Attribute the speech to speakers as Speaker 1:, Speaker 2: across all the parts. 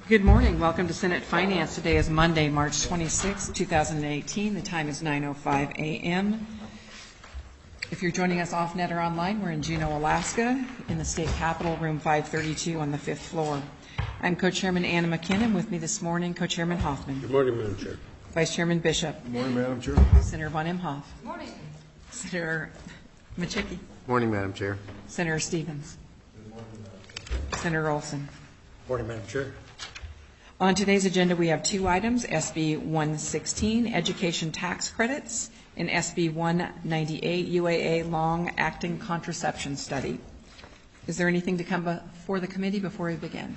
Speaker 1: Good morning. Welcome to Senate Finance. Today is Monday, March 26, 2018. The time is 9:05 a.m. If you're joining us off-net or online, we're in Juneau, Alaska, in the State Capitol, room 532 on the 5th floor. I'm Co-Chairman Anna McKinnon. With me this morning, Co-Chairman Hoffman.
Speaker 2: Good morning, Madam Chair.
Speaker 1: Vice Chairman Bishop.
Speaker 3: Good morning, Madam Chair.
Speaker 1: Senator Von Imhoff.
Speaker 4: Good morning.
Speaker 1: Senator Machicki.
Speaker 2: Good morning, Madam Chair.
Speaker 1: Senator Stevens.
Speaker 3: Good morning, Madam Chair.
Speaker 1: Senator Olson.
Speaker 2: Good morning, Madam Chair.
Speaker 1: On today's agenda, we have two items, SB 116, Education Tax Credits, and SB 198, UAA Long-Acting Contraception Study. Is there anything to come before the committee before we begin?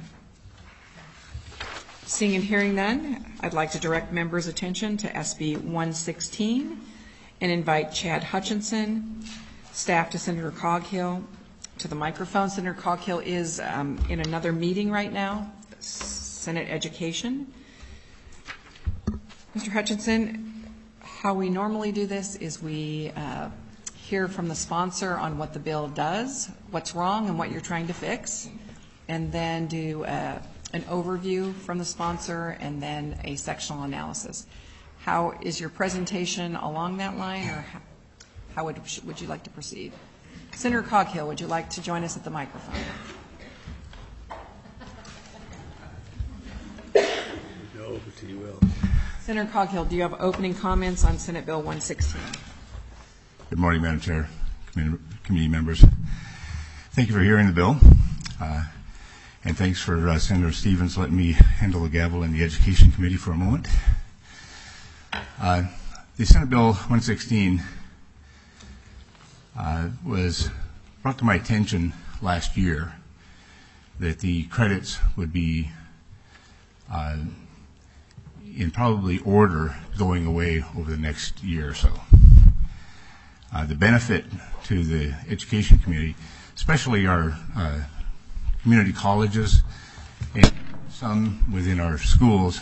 Speaker 1: Seeing and hearing none, I'd like to direct members' attention to SB 116 and invite Chad Hutchinson, staff to Senator Coghill, to the microphone. Senator Coghill is in another meeting right now, Senate Education. Mr. Hutchinson, how we normally do this is we hear from the sponsor on what the bill does, what's wrong, and what you're trying to fix, and then do an overview from the sponsor and then a sectional analysis. How is your presentation along that line, or how would you like to proceed? Senator Coghill, would you like to join us at the microphone?
Speaker 2: No, but you will.
Speaker 1: Senator Coghill, do you have opening comments on Senate Bill 116?
Speaker 3: Good morning, Madam Chair, committee members. Thank you for hearing the bill, and thanks for Senator Stevens letting me handle the gavel in the Education Committee for a moment. The Senate Bill 116 was brought to my attention last year that the credits would be in probably order going away over the next year or so. The benefit to the Education Committee, especially our community colleges and some within our schools,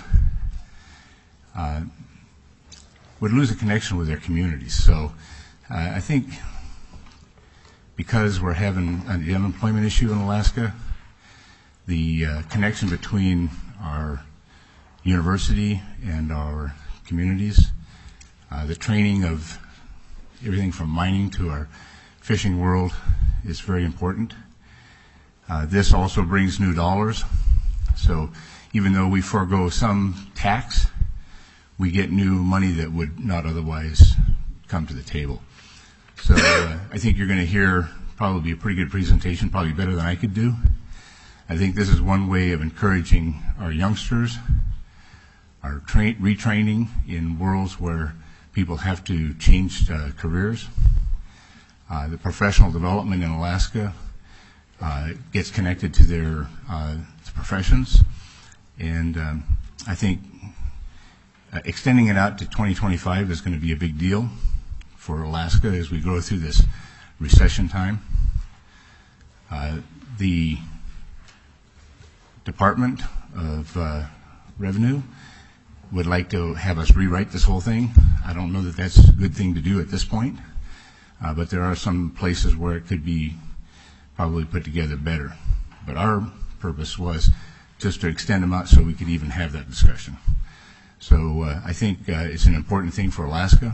Speaker 3: would lose a connection with their communities. So I think because we're having the unemployment issue in Alaska, the connection between our university and our communities, the training of everything from mining to our fishing world is very important. This also brings new dollars. So even though we forego some tax, we get new money that would not otherwise come to the table. So I think you're going to hear probably a pretty good presentation, probably better than I could do. I think this is one way of encouraging our youngsters, our retraining in worlds where people have to change careers. The professional development in Alaska gets connected to their professions. And I think extending it out to 2025 is going to be a big deal for Alaska as we go through this recession time. The Department of Revenue would like to have us rewrite this whole thing. I don't know that that's a good thing to do at this point, but there are some places where it could be probably put together better. But our purpose was just to extend them out so we could even have that discussion. So I think it's an important thing for Alaska.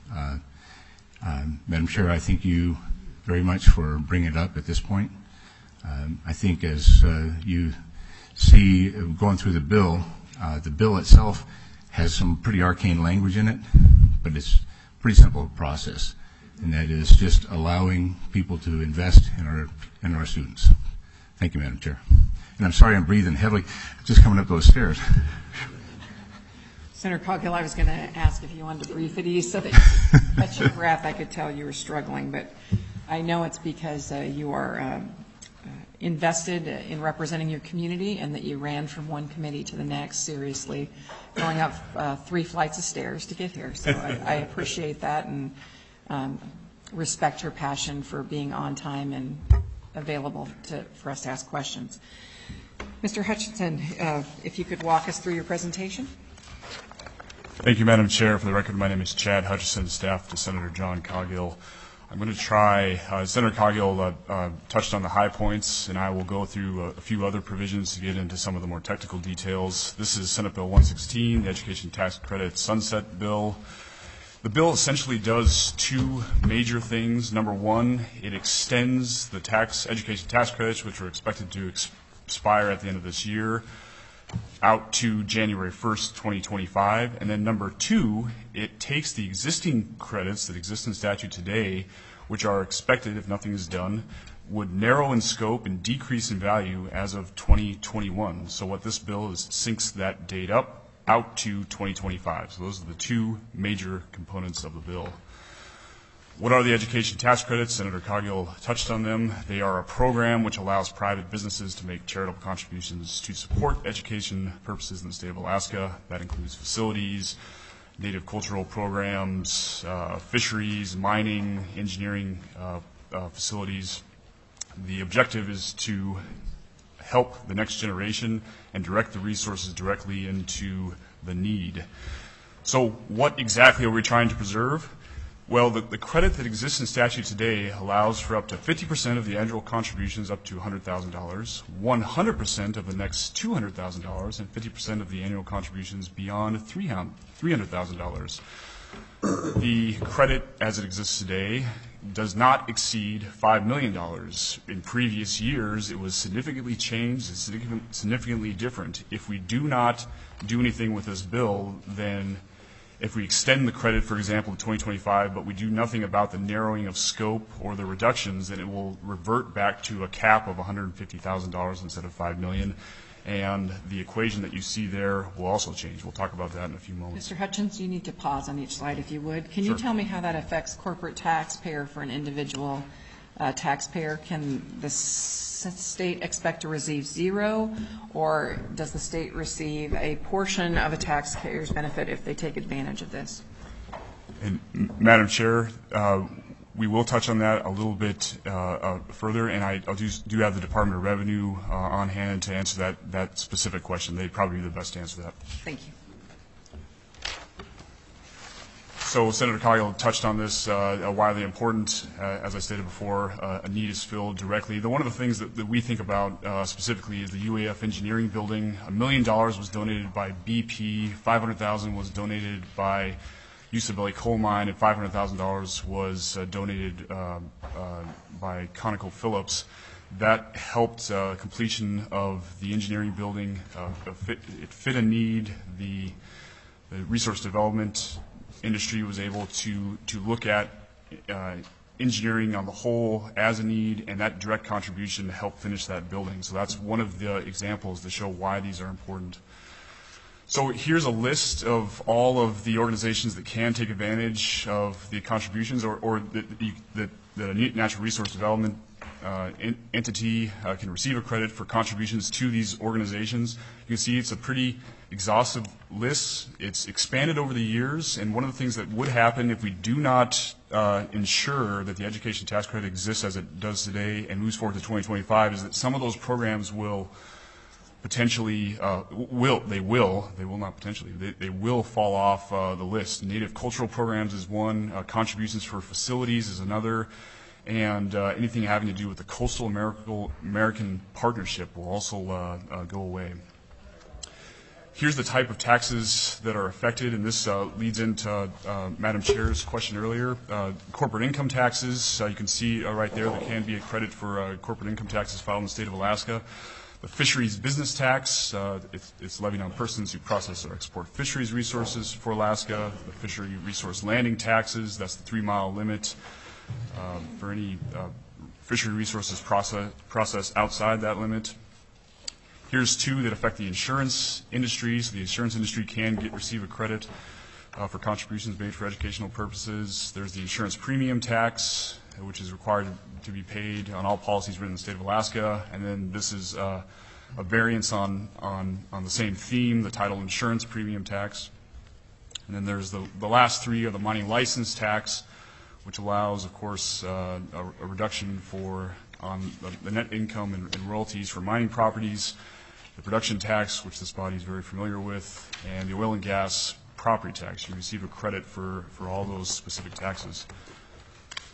Speaker 3: Madam Chair, I thank you very much for bringing it up at this point. I think as you see going through the bill itself has some pretty arcane language in it, but it's a pretty simple process, and that is just allowing people to invest in our students. Thank you, Madam Chair. And I'm sorry I'm breathing heavily, just coming up those stairs.
Speaker 1: Senator Coghill, I was going to ask if you wanted to breathe at ease so that you catch your breath. I could tell you were struggling, but I know it's because you are invested in representing your community and that you ran from one committee to the next, seriously, going up 3 flights of stairs to get here. So I appreciate that and respect your passion for being on time and available for us to ask questions. Mr. Hutchinson, if you could walk us through your presentation.
Speaker 5: Thank you, Madam Chair. For the record, my name is Chad Hutchison, staff to Senator John Coghill.
Speaker 4: I'm going to try, Senator Coghill touched on the high points, and I will go through a few other provisions to get into some of the more technical details. This is Senate Bill 116, the Education Tax Credit Sunset Bill. The bill essentially does two major things. Number one, it extends the education tax credits, which are expected to expire at the end of this year, out to January 1st, 2025. And then number two, it takes the existing credits that exist in statute today, which are expected, if nothing is done, would narrow in scope and decrease in value as of 2021. So what this bill is, syncs that date up out to 2025. So those are the two major components of the bill. What are the education tax credits? Senator Coghill touched on them. They are a program which allows private businesses to make charitable contributions to support education purposes in the state of Alaska. That includes facilities, native cultural programs, fisheries, mining, engineering facilities. The objective is to help the next generation and direct the resources directly into the need. So what exactly are we trying to preserve? Well, the credit that exists in statute today allows for up to 50% of the annual contributions up to $100,000, 100% of the next $200,000, and 50% of the annual contributions beyond $300,000. The credit as it exists today does not exceed $5 million. In previous years, it was significantly changed and significantly different. If we do not do anything with this bill, then if we extend the credit, for example, to 2025, but we do nothing about the narrowing of scope or the reductions, then it will revert back to a cap of $150,000 instead of $5 million. And the equation that you see there will also change. We'll talk about that in a few moments.
Speaker 1: Mr. Hutchins, you need to pause on each slide if you would. Can you
Speaker 4: Sure.
Speaker 1: tell me how that affects corporate taxpayer for an individual taxpayer? Can the state expect to receive zero, or does the state receive a portion of a taxpayer's benefit if they take advantage of this?
Speaker 4: And Madam Chair, we will touch on that a little bit further, and I do have the Department of Revenue on hand to answer that specific question. They'd probably be the best to answer that.
Speaker 1: Thank you.
Speaker 4: So Senator Coghill touched on this, widely important. As I stated before, a need is filled directly. One of the things that we think about specifically is the UAF engineering building. $1 million was donated by BP, $500,000 was donated by Usabelli Coal Mine, and $500,000 was donated by ConocoPhillips. That helped completion of the engineering building. It fit a need. The resource development industry was able to look at engineering on the whole as a need, and that direct contribution helped finish that building. So that's one of the examples to show why these are important. So here's a list of all of the organizations that can take advantage of the contributions, or that a natural resource development entity can receive a credit for contributions to these organizations. You can see it's a pretty exhaustive list. It's expanded over the years, and one of the things that would happen if we do not ensure that the education tax credit exists as it does today and moves forward to 2025 is that some of those programs will potentially they will fall off the list. Native cultural programs is one, contributions for facilities is another, and anything having to do with the Coastal American Partnership will also go away. Here's the type of taxes that are affected, and this leads into Madam Chair's question earlier. Corporate income taxes, you can see right there can be a credit for corporate income taxes filed in the state of Alaska. The fisheries business tax, it's levied on persons who process or export fisheries resources for Alaska. The fishery resource landing taxes, that's the 3-mile limit for any fishery resources processed outside that limit. Here's two that affect the insurance industry. So the insurance industry can receive a credit for contributions made for educational purposes. There's the insurance premium tax, which is required to be paid on all policies written in the state of Alaska. And then this is a variance on the same theme, the title insurance premium tax. And then there's the last three are the mining license tax, which allows, of course, a reduction on the net income and royalties for mining properties, the production tax, which this body is very familiar with, and the oil and gas property tax. You receive a credit for all those specific taxes.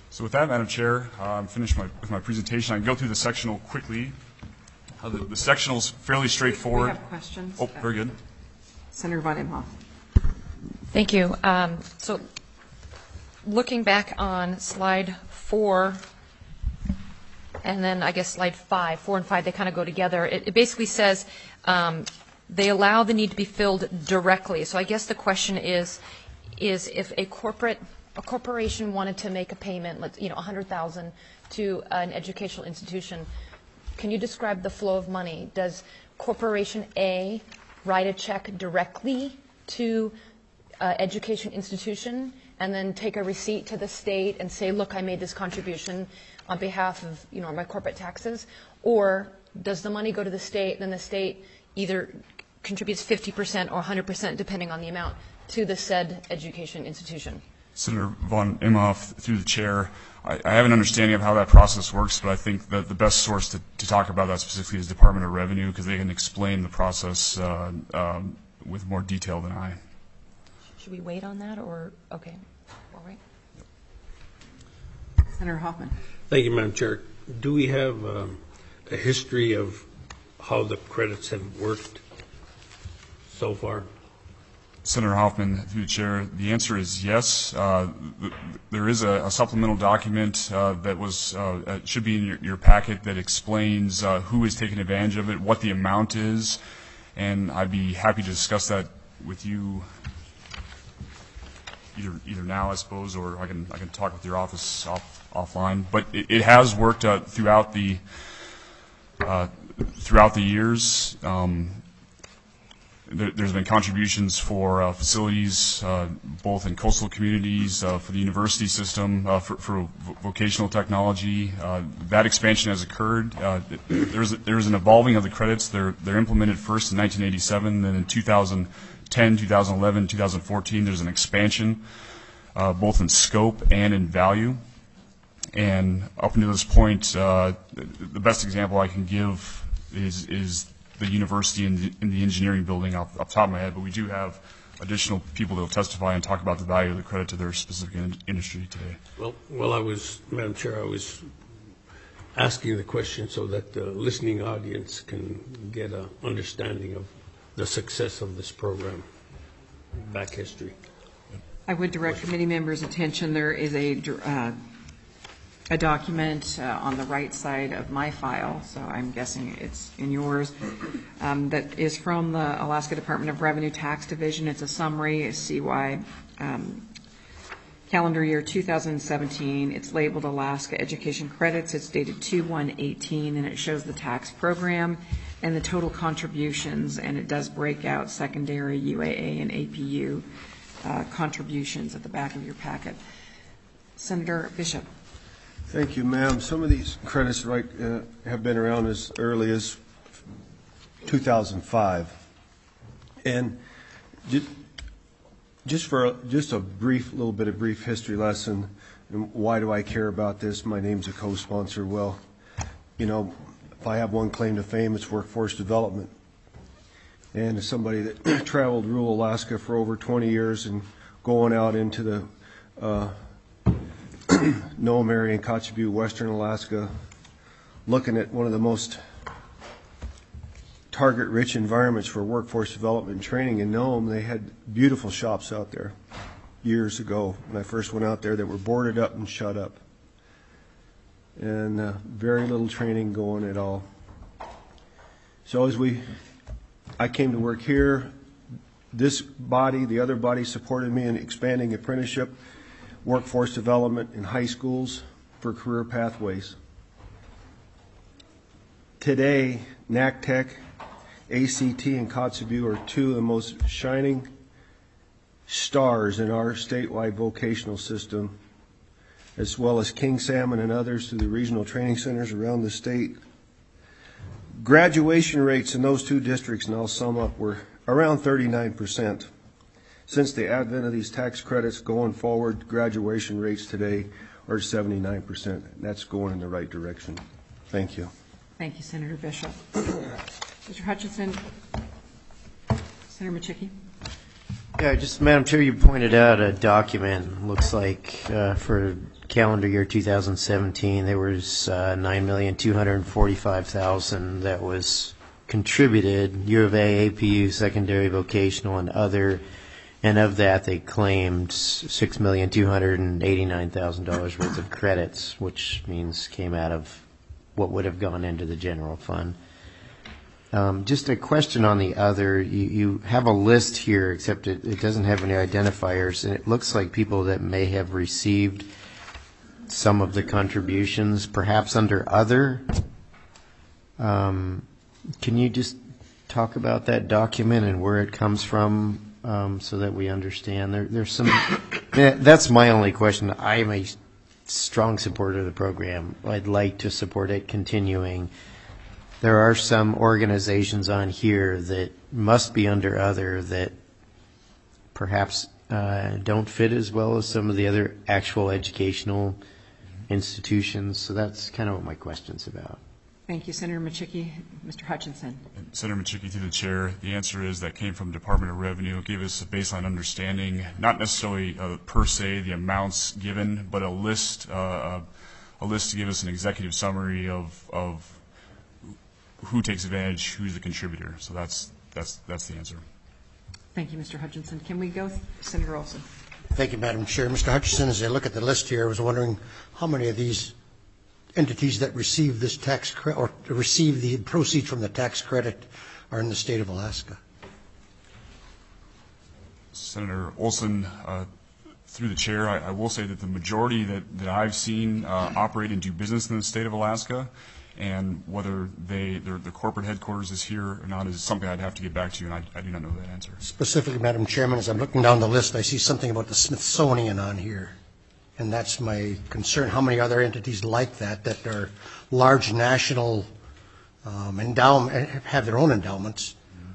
Speaker 4: So with that, Madam Chair, I'm finished with my presentation. I can go through the sectional quickly. The sectional is fairly straightforward.
Speaker 1: We have questions.
Speaker 4: Oh, very good.
Speaker 1: Senator Von Imhoff.
Speaker 5: Thank you. So looking back on slide 4, and then I guess slide 5, 4 and 5, they kind of go together. It basically says they allow the need to be filled directly. So I guess the question is if a corporation wanted to make a payment, $100,000 to an educational institution, can you describe the flow of money? Does Corporation A write a check directly to education institution and then take a receipt to the state and say, look, I made this contribution on behalf of my corporate taxes? Or does the money go to the state, and then the state either contributes 50% or 100%, depending on the amount, to the said education institution?
Speaker 4: Senator Von Imhoff, through the chair, I have an understanding of how that process works, but I think that the best source to talk about that specifically is Department of Revenue, because they can explain the process with more detail than I.
Speaker 5: Should we wait on that, or okay? All right.
Speaker 1: Senator Hoffman.
Speaker 2: Thank you, Madam Chair. Do we have a history of how the credits have worked so far?
Speaker 4: Senator Hoffman, through the chair, the answer is yes. There is a supplemental document that should be in your packet that explains who is taking advantage of it, what the amount is, and I'd be happy to discuss that with you either now, I suppose, or I can talk with your office offline. But it has worked throughout the years. There's been contributions for facilities, both in coastal communities, for the university system, for vocational technology. That expansion has occurred. There's an evolving of the credits. They're implemented first in 1987, then in 2010, 2011, 2014. There's an expansion, both in scope and in value. And up until this point, the best example I can give is the university in the engineering building off the top of my head, but we do have additional people that will testify and talk about the value of the credit to their specific industry today.
Speaker 2: Well, Madam Chair, I was asking the question so that the listening audience can get an understanding of the success of this program, back history.
Speaker 1: I would direct committee members' attention. There is a document on the right side of my file, so I'm guessing it's in yours, that is from the Alaska Department of Revenue Tax Division. It's a summary, a CY calendar year 2017. It's labeled Alaska Education Credits. It's dated 2/1/18, and it shows the tax program and the total contributions, and it does break out secondary, UAA, and APU contributions at the back of your packet. Senator Bishop.
Speaker 6: Thank you, ma'am. Some of these credits have been around as early as 2005. And just a little bit of brief history lesson, and why do I care about this? My name's a co-sponsor. Well, if I have one claim to fame, it's workforce development. And as somebody that traveled rural Alaska for over 20 years and going out into the Nome area in Kotzebue, western Alaska, looking at one of the most target-rich environments for workforce development and training in Nome. They had beautiful shops out there years ago when I first went out there that were boarded up and shut up. And very little training going at all. So I came to work here. This body, the other body, supported me in expanding apprenticeship, workforce development in high schools for career pathways. Today, NACTech, ACT, and Kotzebue are two of the most shining stars in our statewide vocational system, as well as King Salmon and others through the regional training centers around the state. Graduation rates in those two districts, and I'll sum up, were around 39%. Since the advent of these tax credits going forward, graduation rates today are 79%. That's going in the right direction. Thank you.
Speaker 1: Thank you, Senator Bishop. Mr. Hutchinson. Senator Machicky.
Speaker 7: Yeah, just, Madam Chair, you pointed out a document, looks like for calendar year 2017, there was $9,245,000 that was contributed, U of A, APU, secondary vocational, and other, and of that they claimed $6,289,000 worth of credits, which means came out of what would have gone into the general fund. Just a question on the other. You have a list here, except it doesn't have any identifiers, and it looks like people that may have received some of the contributions, perhaps under other. Can you just talk about that document and where it comes from, so that we understand? There's some. That's my only question. I am a strong supporter of the program. I'd like to support it continuing. There are some organizations on here that must be under other that perhaps don't fit as well as some of the other actual educational institutions. So that's kind of what my question's about.
Speaker 1: Thank you, Senator Machicki. Mr. Hutchinson.
Speaker 4: Senator Machicki, through the chair, the answer is that came from Department of Revenue. It gave us a baseline understanding, not necessarily per se the amounts given, but a list to give us an executive summary of who takes advantage, who's the contributor. So that's the answer.
Speaker 1: Thank you, Mr. Hutchinson. Can we go, Senator Olson?
Speaker 8: Thank you, Madam Chair. Mr. Hutchinson, as I look at the list here, I was wondering how many of these entities that receive this tax credit or receive the proceeds from the tax credit are in the state of Alaska.
Speaker 4: Senator Olson, through the chair, I will say that the majority that I've seen operate and do business in the state of Alaska, and whether the corporate headquarters is here or not is something I'd have to get back to you, and I do not know that answer.
Speaker 8: Specifically, Madam Chairman, as I'm looking down the list, I see something about the Smithsonian on here, and that's my concern. How many other entities like that are large national endowment, have their own endowments,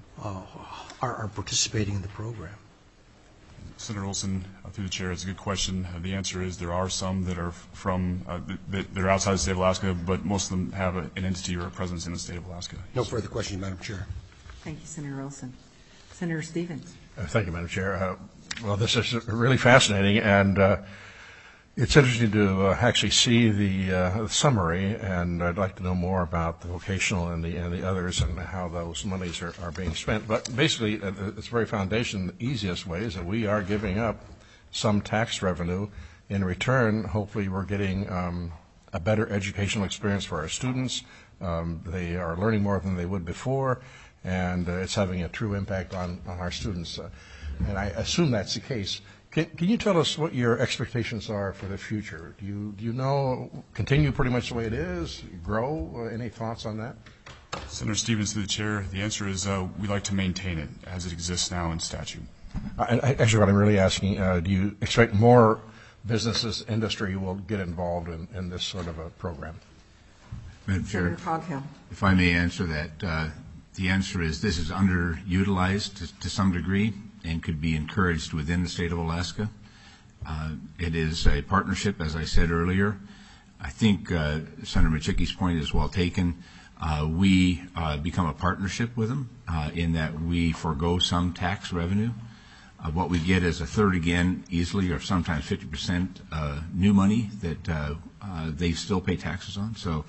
Speaker 8: are participating in the program?
Speaker 4: Senator Olson, through the chair, it's a good question. The answer is there are some that are from that are outside the state of Alaska, but most of them have an entity or a presence in the state of Alaska.
Speaker 8: No further questions, Madam Chair.
Speaker 1: Thank you, Senator Olson. Senator Stevens.
Speaker 9: Thank you, Madam Chair. Well, this is really fascinating, and it's interesting to actually see the summary, and I'd like to know more about the vocational and the others and how those monies are being spent. But basically, it's very foundation. The easiest way is that we are giving up some tax revenue. In return, hopefully we're getting a better educational experience for our students. They are learning more than they would before, and it's having a true impact on our students. And I assume that's the case. Can you tell us what your expectations are for the future? Do you know, continue pretty much the way it is, grow? Any thoughts on that?
Speaker 4: Senator Stevens, through the chair, the answer is we'd like to maintain it as it exists now in statute.
Speaker 9: Actually, what I'm really asking, do you expect more businesses, industry will get involved in this sort of a program?
Speaker 3: Madam Chair,
Speaker 1: Senator Coghill.
Speaker 3: if I may answer that, the answer is this is underutilized to some degree and could be encouraged within the state of Alaska. It is a partnership, as I said earlier. I think Senator Machicki's point is well taken. We become a partnership with them in that we forego some tax revenue. What we get is a third again, easily, or sometimes 50% new money that they still pay taxes on. So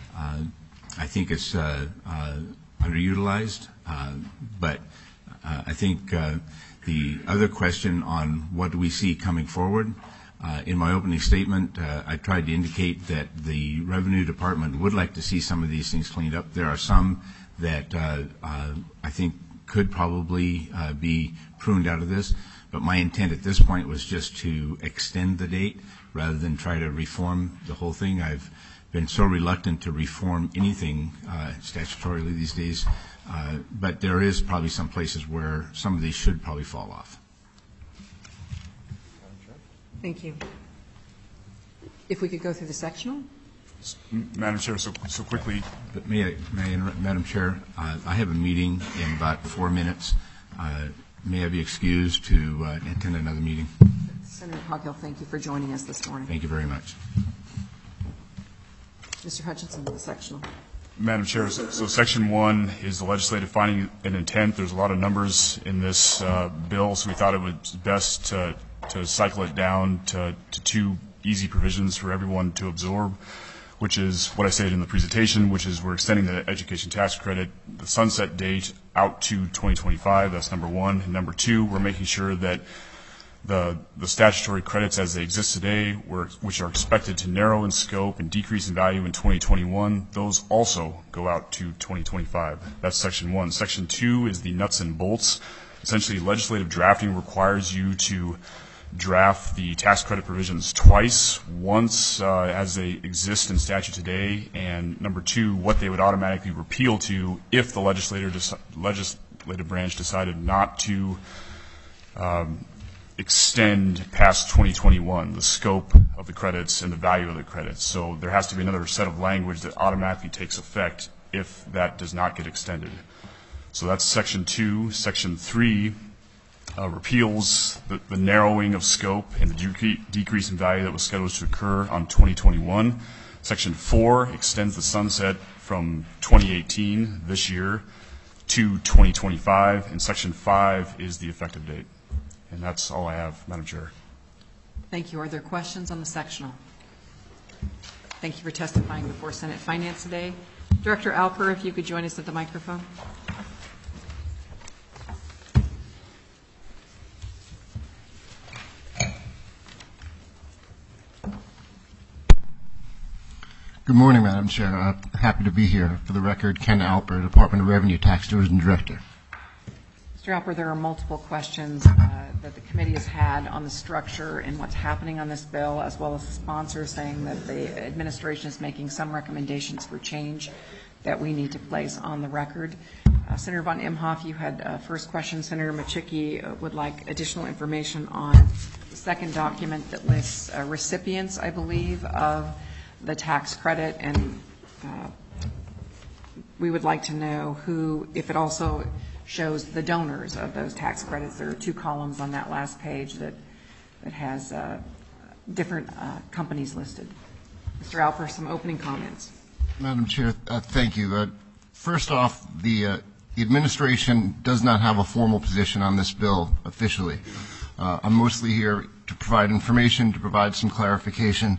Speaker 3: I think it's underutilized, but I think the other question on what do we see coming forward, in my opening statement, I tried to indicate that the Revenue Department would like to see some of these things cleaned up. There are some that I think could probably be pruned out of this, but my intent at this point was just to extend the date rather than try to reform the whole thing. I've been so reluctant to reform anything statutorily these days, but there is probably some places where some of these should probably fall off.
Speaker 1: Thank you. If we could go through the sectional.
Speaker 4: Madam Chair, so quickly.
Speaker 3: But may I interrupt, Madam Chair? I have a meeting in about 4 minutes. May I be excused to attend another meeting?
Speaker 1: Senator Coghill, thank you for joining us this morning.
Speaker 3: Thank you very much.
Speaker 1: Mr. Hutchinson, the sectional.
Speaker 4: Madam Chair, so Section 1 is the legislative finding and intent. There's a lot of numbers in this bill, so we thought it was best to cycle it down to two easy provisions for everyone to absorb, which is what I stated in the presentation, which is we're extending the education tax credit, the sunset date, out to 2025. That's number one. And number two, we're making sure that the statutory credits as they exist today, which are expected to narrow in scope and decrease in value in 2021, those also go out to 2025. That's Section 1. Section 2 is the nuts and bolts. Essentially, legislative drafting requires you to draft the tax credit provisions twice, once as they exist in statute today, and number two, what they would automatically repeal to if the legislative branch decided not to extend past 2021, the scope of the credits and the value of the credits. So there has to be another set of language that automatically takes effect if that does not get extended. So that's Section 2. Section 3 repeals the narrowing of scope and the decrease in value that was scheduled to occur on 2021. Section 4 extends the sunset from 2018, this year, to 2025, and Section 5 is the effective date. And that's all I have, Madam Chair.
Speaker 1: Thank you. Are there questions on the sectional? Thank you for testifying before Senate Finance today. Director Alper, if you could join us at the microphone.
Speaker 10: Good morning, Madam Chair. Happy to be here. For the record, Ken Alper, Department of Revenue Tax Division Director.
Speaker 1: Mr. Alper, there are multiple questions that the committee has had on the structure and what's happening on this bill, as well as the sponsor saying that the administration is making some recommendations for change that we need to place on the record. Senator von Imhoff, you had first question. Senator Machicki would like additional information on the second document that lists recipients, I believe, of the tax credit, and we would like to know who, if it also shows the donors of those tax credits. There are two columns on that last page that has different companies listed. Mr. Alper, some opening comments.
Speaker 10: Madam Chair, thank you. First off, the administration does not have a formal position on this bill officially. I'm mostly here to provide information, to provide some clarification.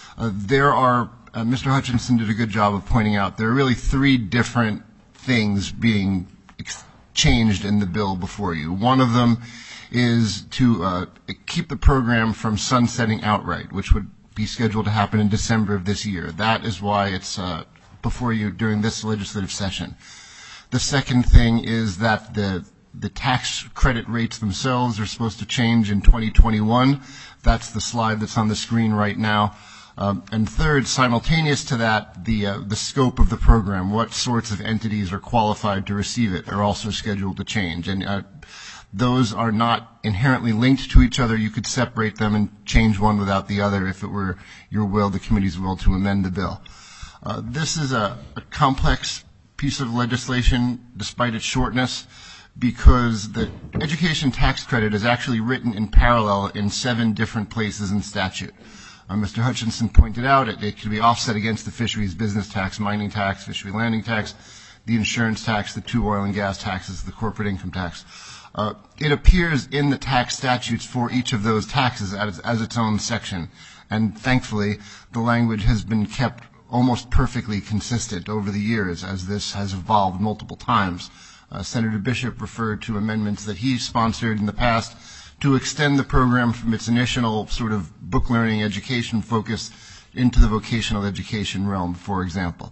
Speaker 10: Mr. Hutchinson did a good job of pointing out, there are really three different things being changed in the bill before you. One of them is to keep the program from sunsetting outright, which would be scheduled to happen in December of this year. That is why it's before you during this legislative session. The second thing is that the tax credit rates themselves are supposed to change in 2021. That's the slide that's on the screen right now. And third, simultaneous to that, the scope of the program, what sorts of entities are qualified to receive it, are also scheduled to change. And those are not inherently linked to each other. You could separate them and change one without the other if it were your will, the committee's will, to amend the bill. This is a complex piece of legislation, despite its shortness, because the education tax credit is actually written in parallel in 7 different places in statute. Mr. Hutchinson pointed out it could be offset against the fisheries business tax, mining tax, fishery landing tax, the insurance tax, the 2 oil and gas taxes, the corporate income tax. It appears in the tax statutes for each of those taxes as its own section, and thankfully the language has been kept almost perfectly consistent over the years as this has evolved multiple times. Senator Bishop referred to amendments that he sponsored in the past to extend the program from its initial sort of book learning education focus into the vocational education realm, for example.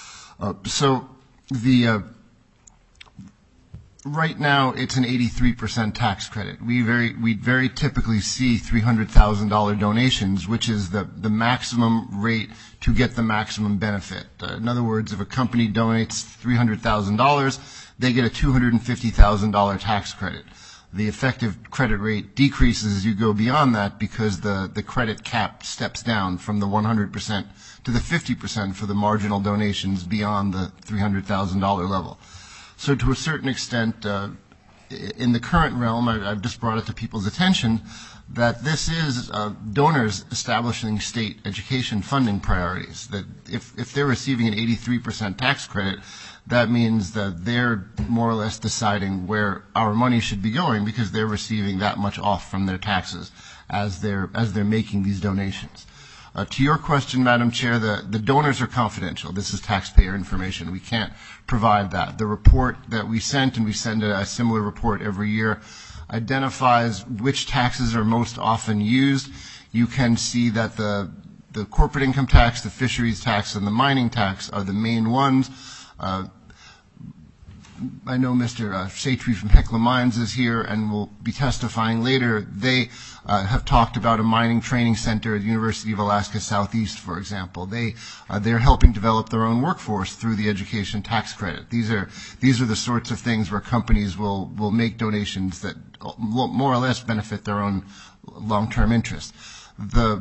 Speaker 10: Right now it's an 83% tax credit. We very typically see $300,000 donations, which is the maximum rate to get the maximum benefit. In other words, if a company donates $300,000, they get a $250,000 tax credit. The effective credit rate decreases as you go beyond that because the credit cap steps down from the 100% to the 50% for the marginal donations beyond the $300,000 level. So to a certain extent, in the current realm, I've just brought it to people's attention, that this is donors establishing state education funding priorities, that if they're receiving an 83% tax credit, that means that they're more or less deciding where our money should be going because they're receiving that much off from their taxes as they're making these donations. To your question, Madam Chair, the donors are confidential. This is taxpayer information. We can't provide that. The report that we sent, and we send a similar report every year, identifies which taxes are most often used. You can see that the corporate income tax, the fisheries tax, and the mining tax are the main ones. I know Mr. Satry from Hecla Mines is here and will be testifying later. They have talked about a mining training center at the University of Alaska Southeast, for example. They're helping develop their own workforce through the education tax credit. These are the sorts of things where companies will make donations that more or less benefit their own long-term interests. The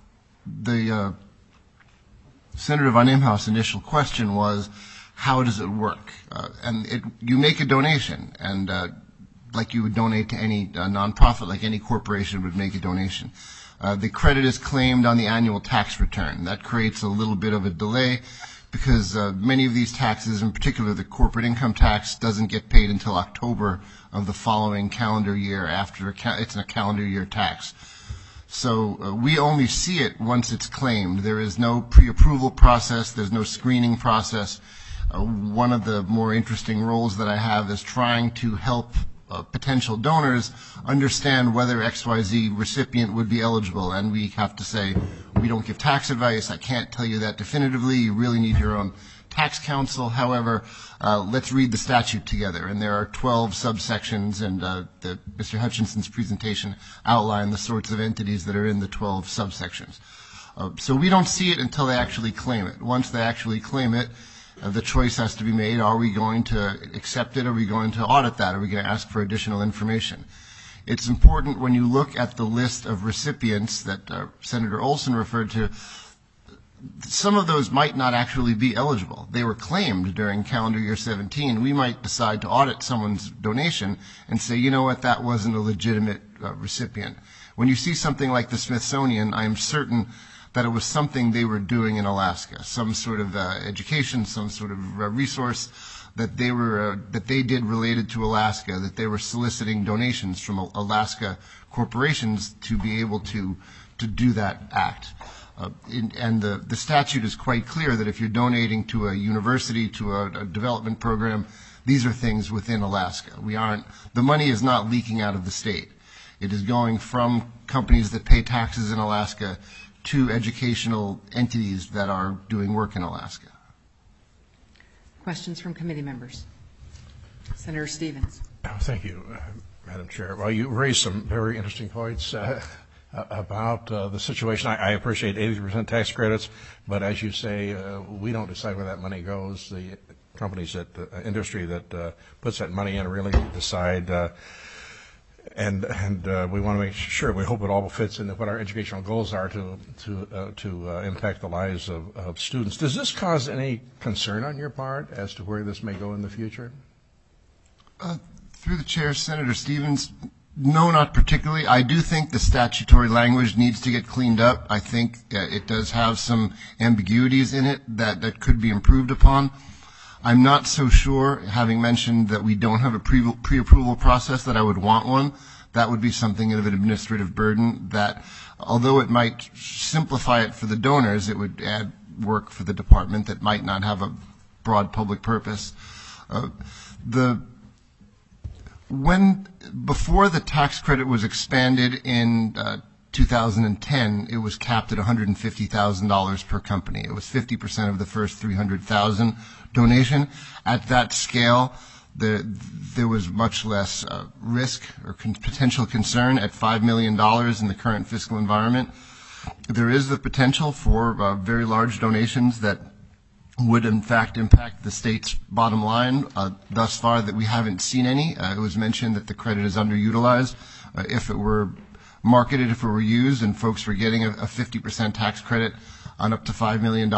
Speaker 10: Senator von Imhoff's initial question was, how does it work? You make a donation, and like you would donate to any nonprofit, like any corporation would make a donation. The credit is claimed on the annual tax return. That creates a little bit of a delay because many of these taxes, in particular the corporate income tax, doesn't get paid until October of the following calendar year after it's a calendar year tax. So we only see it once it's claimed. There is no pre-approval process. There's no screening process. One of the more interesting roles that I have is trying to help potential donors understand whether XYZ recipient would be eligible. And we have to say, we don't give tax advice. I can't tell you that definitively. You really need your own tax counsel. However, let's read the statute together. And there are 12 subsections, and Mr. Hutchinson's presentation outlined the sorts of entities that are in the 12 subsections. So we don't see it until they actually claim it. Once they actually claim it, the choice has to be made. Are we going to accept it? Are we going to audit that? Are we going to ask for additional information? It's important when you look at the list of recipients that Senator Olson referred to, some of those might not actually be eligible. They were claimed during calendar year 17. We might decide to audit someone's donation and say, you know what, that wasn't a legitimate recipient. When you see something like the Smithsonian, I am certain that it was something they were doing in Alaska, some sort of education, some sort of resource that they did related to Alaska, that they were soliciting donations from Alaska corporations to be able to do that act. And the statute is quite clear that if you're donating to a university, to a development program, these are things within Alaska. The money is not leaking out of the state. It is going from companies that pay taxes in Alaska to educational entities that are doing work in Alaska.
Speaker 1: Questions from committee members? Senator Stevens.
Speaker 9: Thank you, Madam Chair. Well, you raised some very interesting points about the situation. I appreciate 80% tax credits, but as you say, we don't decide where that money goes. The companies industry that puts that money in really decide. And we want to make sure, we hope it all fits into what our educational goals are to impact the lives of students. Does this cause any concern on your part as to where this may go in the future?
Speaker 10: Through the chair, Senator Stevens, no, not particularly. I do think the statutory language needs to get cleaned up. I think it does have some ambiguities in it that could be improved upon. I'm not so sure, having mentioned that we don't have a pre-approval process, that I would want one. That would be something of an administrative burden that, although it might simplify it for the donors, it would add work for the department that might not have a broad public purpose. Before the tax credit was expanded in 2010, it was capped at $150,000 per company. It was 50% of the first $300,000 donation. At that scale, there was much less risk or potential concern. At $5 million in the current fiscal environment, there is the potential for very large donations that would in fact impact the state's bottom line. Thus far, that we haven't seen any. It was mentioned that the credit is underutilized. If it were marketed, if it were used, and folks were getting a 50% tax credit on up to $5 million,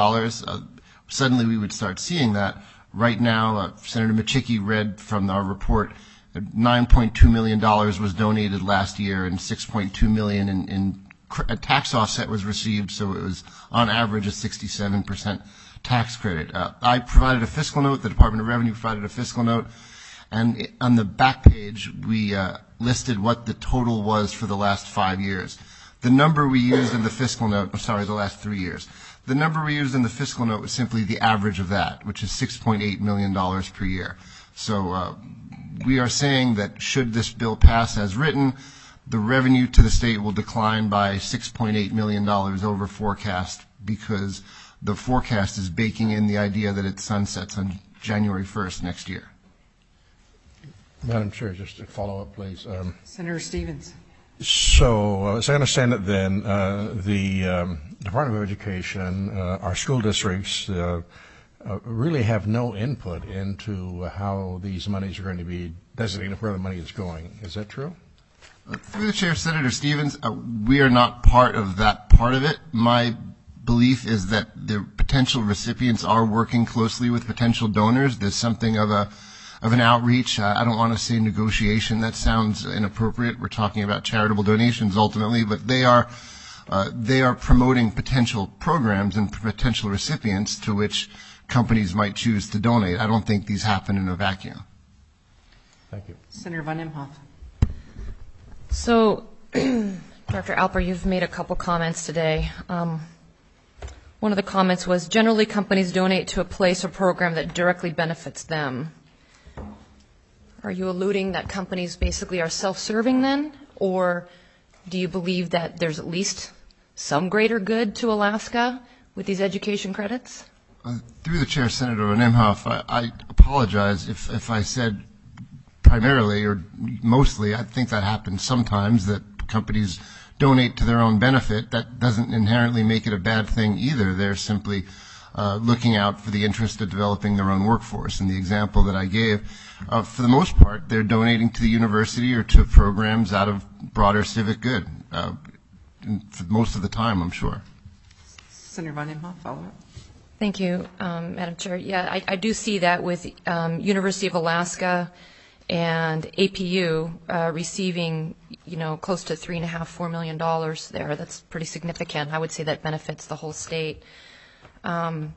Speaker 10: suddenly we would start seeing that. Right now, Senator Machicky read from our report, $9.2 million was donated last year, and $6.2 million in a tax offset was received, so it was on average a 67% tax credit. I provided a fiscal note, the Department of Revenue provided a fiscal note, and on the back page we listed what the total was for the last 5 years. The number we used in the fiscal note, the last 3 years. The number we used in the fiscal note was simply the average of that, which is $6.8 million per year. So we are saying that should this bill pass as written, the revenue to the state will decline by $6.8 million over forecast, because the forecast is baking in the idea that it sunsets on January 1st next year.
Speaker 9: Madam Chair, just to follow up, please.
Speaker 1: Senator Stevens.
Speaker 9: So, as I understand it then, the Department of Education, our school districts really have no input into how these monies are going to be designated, where the money is going. Is that true?
Speaker 10: Through the chair, Senator Stevens, we are not part of that part of it. My belief is that the potential recipients are working closely with potential donors. There's something of an outreach. I don't want to say negotiation. That sounds inappropriate. We're talking about charitable donations ultimately, but they are promoting potential programs and potential recipients to which companies might choose to donate. I don't think these happen in a vacuum.
Speaker 9: Thank you.
Speaker 1: Senator Von Imhoff.
Speaker 5: So, Dr. Alper, you've made a couple comments today. One of the comments was, generally companies donate to a place or program that directly benefits them. Are you alluding that companies basically are self-serving then? Or do you believe that there's at least some greater good to Alaska with these education credits?
Speaker 10: Through the chair, Senator Von Imhoff, I apologize if I said primarily or mostly. I think that happens sometimes, that companies donate to their own benefit. That doesn't inherently make it a bad thing either. They're simply looking out for the interest of developing their own workforce. In the example that I gave, for the most part, they're donating to the university or to programs out of broader civic good, for most of the time, I'm sure.
Speaker 1: Senator Von Imhoff, follow up.
Speaker 5: Thank you, Madam Chair. Yeah, I do see that with University of Alaska and APU receiving, close to $3.5–4 million there. That's pretty significant. I would say that benefits the whole state.
Speaker 1: Senator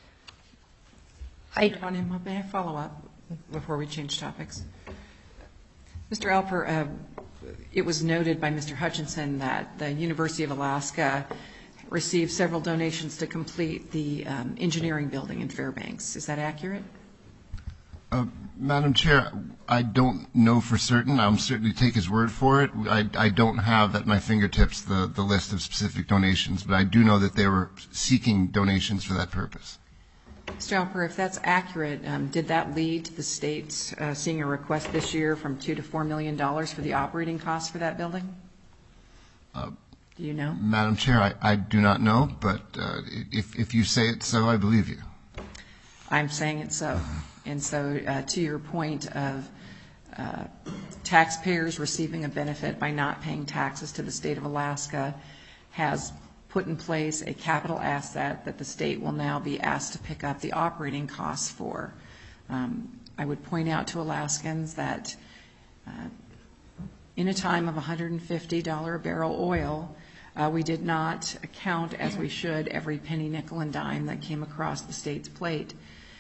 Speaker 1: Von Imhoff, may I follow up before we change topics? Mr. Alper, it was noted by Mr. Hutchinson that the University of Alaska received several donations to complete the engineering building in Fairbanks. Is that accurate?
Speaker 10: Madam Chair, I don't know for certain. I'll certainly take his word for it. I don't have at my fingertips the list of specific donations, but I do know that they were seeking donations for that purpose.
Speaker 1: Mr. Alper, if that's accurate, did that lead to the states seeing a request this year from $2 to $4 million for the operating costs for that building? Do you know?
Speaker 10: Madam Chair, I do not know, but if you say it so, I believe you.
Speaker 1: I'm saying it so. And so to your point of taxpayers receiving a benefit by not paying taxes to the state of Alaska has put in place a capital asset that the state will now be asked to pick up the operating costs for. I would point out to Alaskans that in a time of $150 a barrel oil, we did not account as we should every penny, nickel, and dime that came across the state's plate.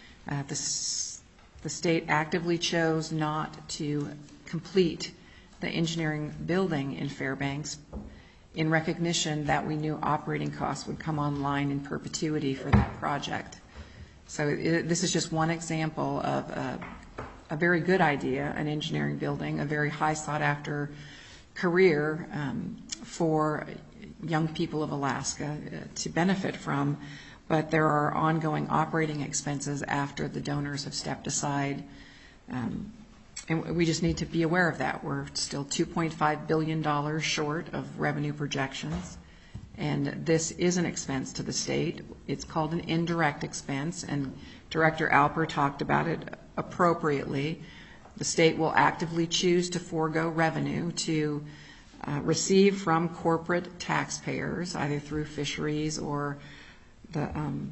Speaker 1: The state actively chose not to complete the engineering building in Fairbanks in recognition that we knew operating costs would come online in perpetuity for that project. So this is just one example of a very good idea, an engineering building, a very high sought-after career for young people of Alaska to benefit from, but there are ongoing operating expenses after the donors have stepped aside. And we just need to be aware of that. We're still $2.5 billion short of revenue projections, and this is an expense to the state. It's called an indirect expense, and Director Alper talked about it appropriately. The state will actively choose to forego revenue to receive from corporate taxpayers, either through fisheries or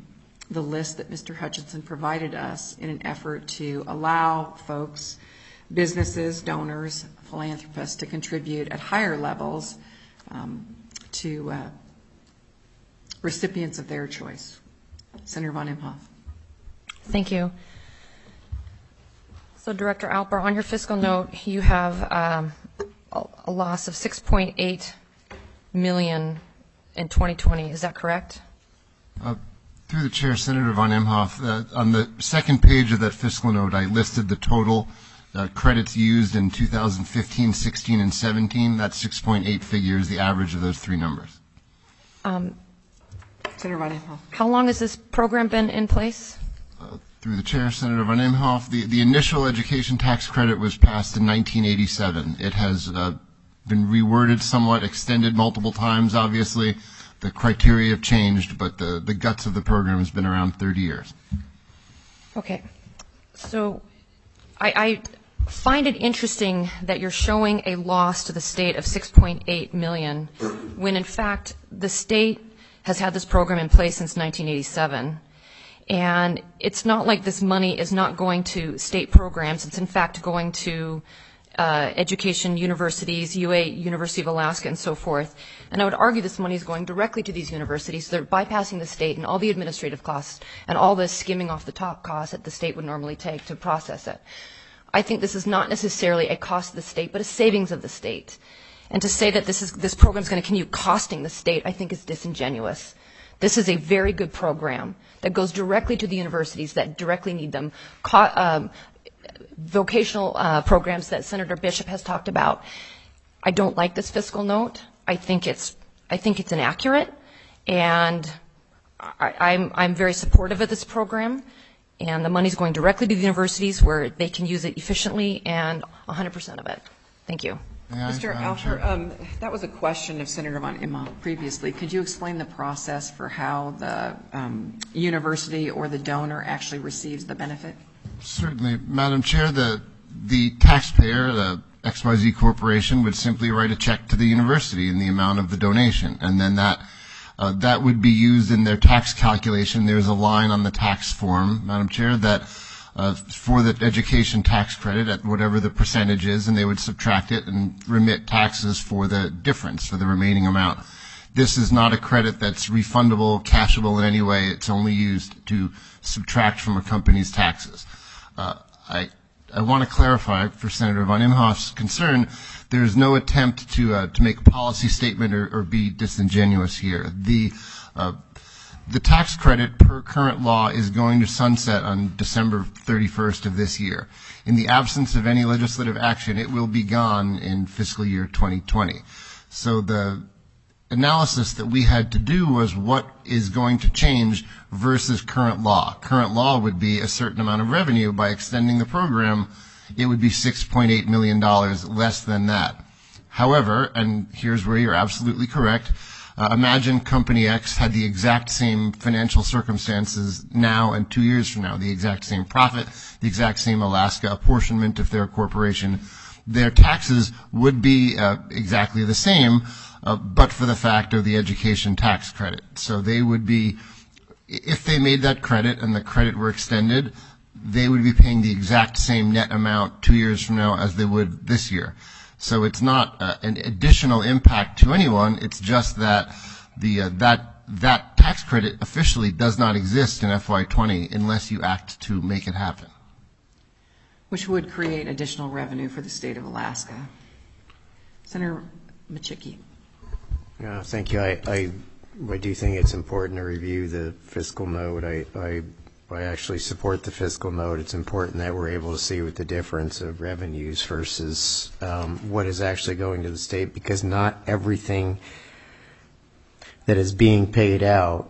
Speaker 1: the list that Mr. Hutchinson provided us, in an effort to allow folks businesses, donors, philanthropists to contribute at higher levels to recipients of their choice. Senator von Imhoff.
Speaker 5: Thank you. So, Director Alper, on your fiscal note, you have a loss of $6.8 million in 2020. Is that correct?
Speaker 10: Through the chair, Senator von Imhoff, on the second page of that fiscal note, I listed the total credits used in 2015, 16, and 17. That 6.8 figure is the average of those three numbers.
Speaker 1: Senator von Imhoff.
Speaker 5: How long has this program been in place?
Speaker 10: Through the chair, Senator von Imhoff, the initial education tax credit was passed in 1987. It has been reworded somewhat, extended multiple times, obviously. The criteria have changed, but the guts of the program has been around 30 years.
Speaker 5: Okay. So I find it interesting that you're showing a loss to the state of $6.8 million when, in fact, the state has had this program in place since 1987. And it's not like this money is not going to state programs. It's, in fact, going to education universities, UA, University of Alaska, and so forth. And I would argue this money is going directly to these universities. They're bypassing the state and all the administrative costs and all the skimming off the top costs that the state would normally take to process it. I think this is not necessarily a cost of the state, but a savings of the state. And to say that this program is going to continue costing the state, I think is disingenuous. This is a very good program that goes directly to the universities that directly need them. Vocational programs that Senator Bishop has talked about. I don't like this fiscal note. I think it's inaccurate, and I'm very supportive of this program. And the money's going directly to the universities where they can use it efficiently and 100% of it. Thank you.
Speaker 1: Mr. Alper, that was a question of Senator von Imhoff previously. Could you explain the process for how the university or the donor actually receives the benefit?
Speaker 10: Certainly. Madam Chair, the taxpayer, the XYZ Corporation, would simply write a check to the university in the amount of the donation, and then that would be used in their tax calculation. There's a line on the tax form, Madam Chair, that for the education tax credit at whatever the percentage is, and they would subtract it and remit taxes for the difference, for the remaining amount. This is not a credit that's refundable, cashable in any way. It's only used to subtract from a company's taxes. I want to clarify for Senator von Imhoff's concern, there is no attempt to make a policy statement or be disingenuous here. The tax credit per current law is going to sunset on December 31st of this year. In the absence of any legislative action, it will be gone in fiscal year 2020. So the analysis that we had to do was what is going to change versus current law. Current law would be a certain amount of revenue. By extending the program, it would be $6.8 million less than that. However, and here's where you're absolutely correct, imagine Company X had the exact same financial circumstances now and 2 years from now, the exact same profit, the exact same Alaska apportionment of their corporation. Their taxes would be exactly the same, but for the fact of the education tax credit. So they would be, if they made that credit and the credit were extended, they would be paying the exact same net amount 2 years from now as they would this year. So it's not an additional impact to anyone. It's just that that tax credit officially does not exist in FY20 unless you act to make it happen.
Speaker 1: Which would create additional revenue for the state of Alaska. Senator Machicki.
Speaker 7: Thank you. I do think it's important to review the fiscal note. I actually support the fiscal note. It's important that we're able to see what the difference of revenues versus what is actually going to the state, because not everything that is being paid out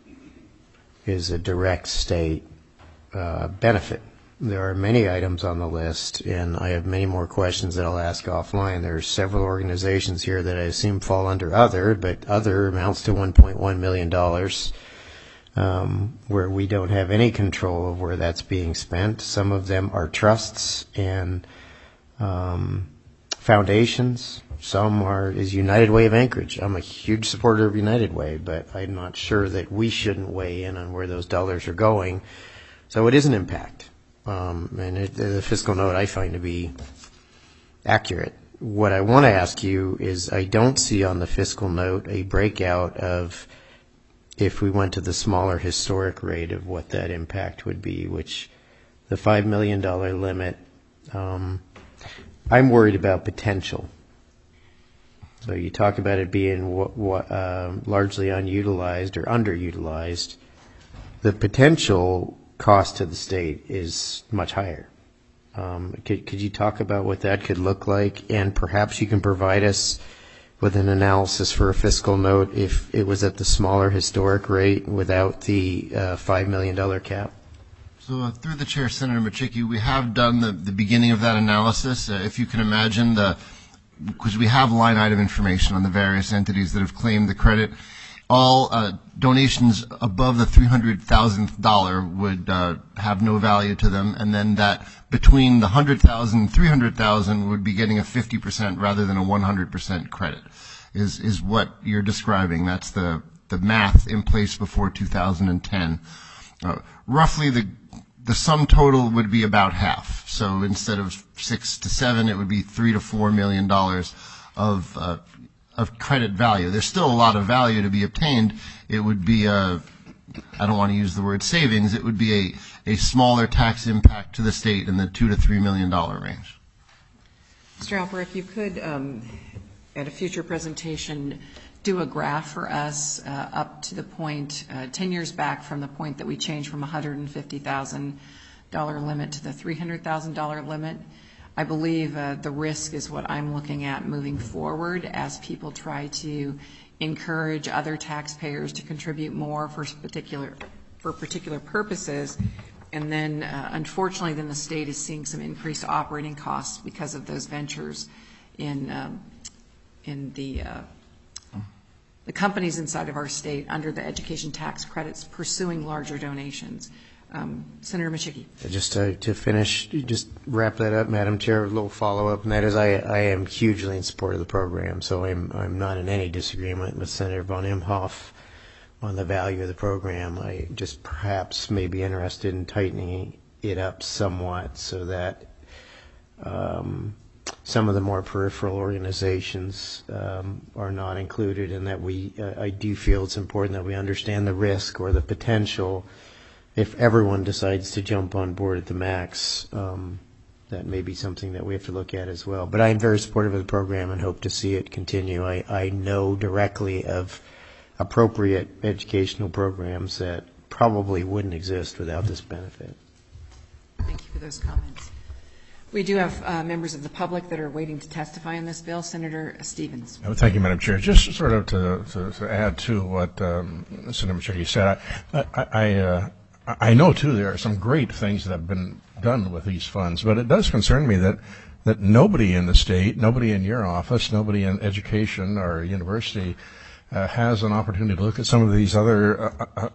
Speaker 7: is a direct state benefit. There are many items on the list, and I have many more questions that I'll ask offline. There are several organizations here that I assume fall under other, but other amounts to $1.1 million. Where we don't have any control of where that's being spent. Some of them are trusts and foundations. Some is United Way of Anchorage. I'm a huge supporter of United Way, but I'm not sure that we shouldn't weigh in on where those dollars are going. So it is an impact. the fiscal note I find to be accurate. What I want to ask you is, I don't see on the fiscal note a breakout of, if we went to the smaller historic rate, of what that impact would be, which the $5 million limit, I'm worried about potential. So you talk about it being largely unutilized or underutilized. The potential cost to the state is much higher. Could you talk about what that could look like? And perhaps you can provide us with an analysis for a fiscal note if it was at the smaller historic rate without the $5 million cap?
Speaker 10: So through the chair, Senator Machicki, we have done the beginning of that analysis. If you can imagine, because we have line item information on the various entities that have claimed the credit, all donations above the $300,000 would have no value to them, and then that between the $100,000 and $300,000 would be getting a 50% rather than a 100% credit, is what you're describing. That's the math in place before 2010. Roughly the sum total would be about half. So instead of 6 to 7, it would be $3 to $4 million of credit value. There's still a lot of value to be obtained. It would be I don't want to use the word savings. It would be a smaller tax impact to the state in the $2 to $3 million range.
Speaker 1: Mr. Alper, if you could, at a future presentation, do a graph for us up to the point 10 years back from the point that we changed from $150,000 limit to the $300,000 limit. I believe the risk is what I'm looking at moving forward as people try to encourage other taxpayers to contribute more for particular purposes. And then, unfortunately, then the state is seeing some increased operating costs because of those ventures in the companies inside of our state under the education tax credits pursuing larger donations. Senator Machicki.
Speaker 7: Just to finish, just wrap that up, Madam Chair, a little follow-up, and that is I am hugely in support of the program, so I'm not in any disagreement with Senator von Imhoff on the value of the program. I just perhaps may be interested in tightening it up somewhat so that some of the more peripheral organizations are not included, and that I do feel it's important that we understand the risk or the potential if everyone decides to jump on board at the max. That may be something that we have to look at as well. But I am very supportive of the program and hope to see it continue. I know directly of appropriate educational programs that probably wouldn't exist without this benefit.
Speaker 1: Thank you for those comments. We do have members of the public that are waiting to testify on this bill. Senator Stevens.
Speaker 9: Thank you, Madam Chair. Just sort of to add to what Senator Machicki said, I know, too, there are some great things that have been done with these funds, but it does concern me that nobody in the state, nobody in your office, nobody in education or university has an opportunity to look at some of these other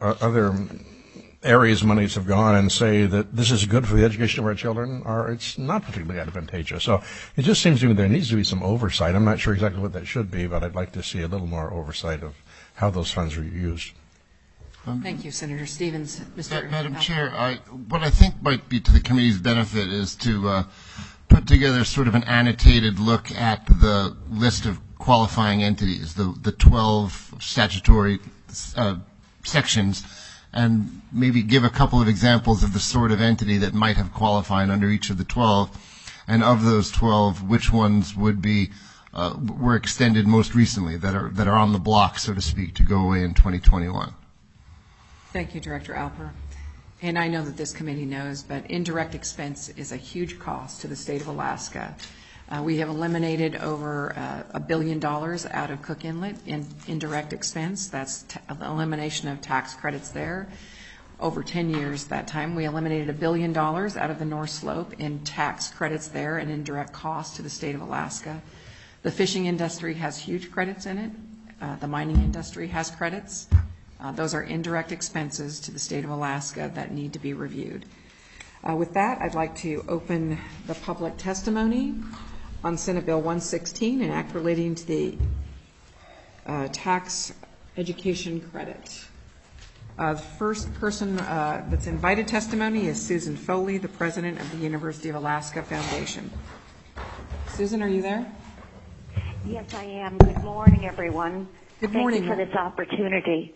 Speaker 9: areas monies have gone and say that this is good for the education of our children, or it's not particularly advantageous. So it just seems to me there needs to be some oversight. I'm not sure exactly what that should be, but I'd like to see a little more oversight of how those funds are used.
Speaker 1: Thank you, Senator Stevens.
Speaker 10: Madam Chair, what I think might be to the committee's benefit is to put together sort of an annotated look at the list of qualifying entities, the 12 statutory sections, and maybe give a couple of examples of the sort of entity that might have qualified under each of the 12, and of those 12, which ones would be were extended most recently, that are on the block, so to speak, to go away in 2021.
Speaker 1: Thank you, Director Alper. And I know that this committee knows, but indirect expense is a huge cost to the state of Alaska. We have eliminated over $1 billion out of Cook Inlet in indirect expense. That's the elimination of tax credits there. Over 10 years that time, we eliminated $1 billion out of the North Slope in tax credits there and indirect costs to the state of Alaska. The fishing industry has huge credits in it. The mining industry has credits. Those are indirect expenses to the state of Alaska that need to be reviewed. With that, I'd like to open the public testimony on Senate Bill 116, an act relating to the tax education credit. The first person that's invited testimony is Susan Foley, the president of the University of Alaska Foundation. Susan, are you there?
Speaker 11: Yes, I am. Good morning, everyone.
Speaker 1: Good morning.
Speaker 11: Thank you for this opportunity.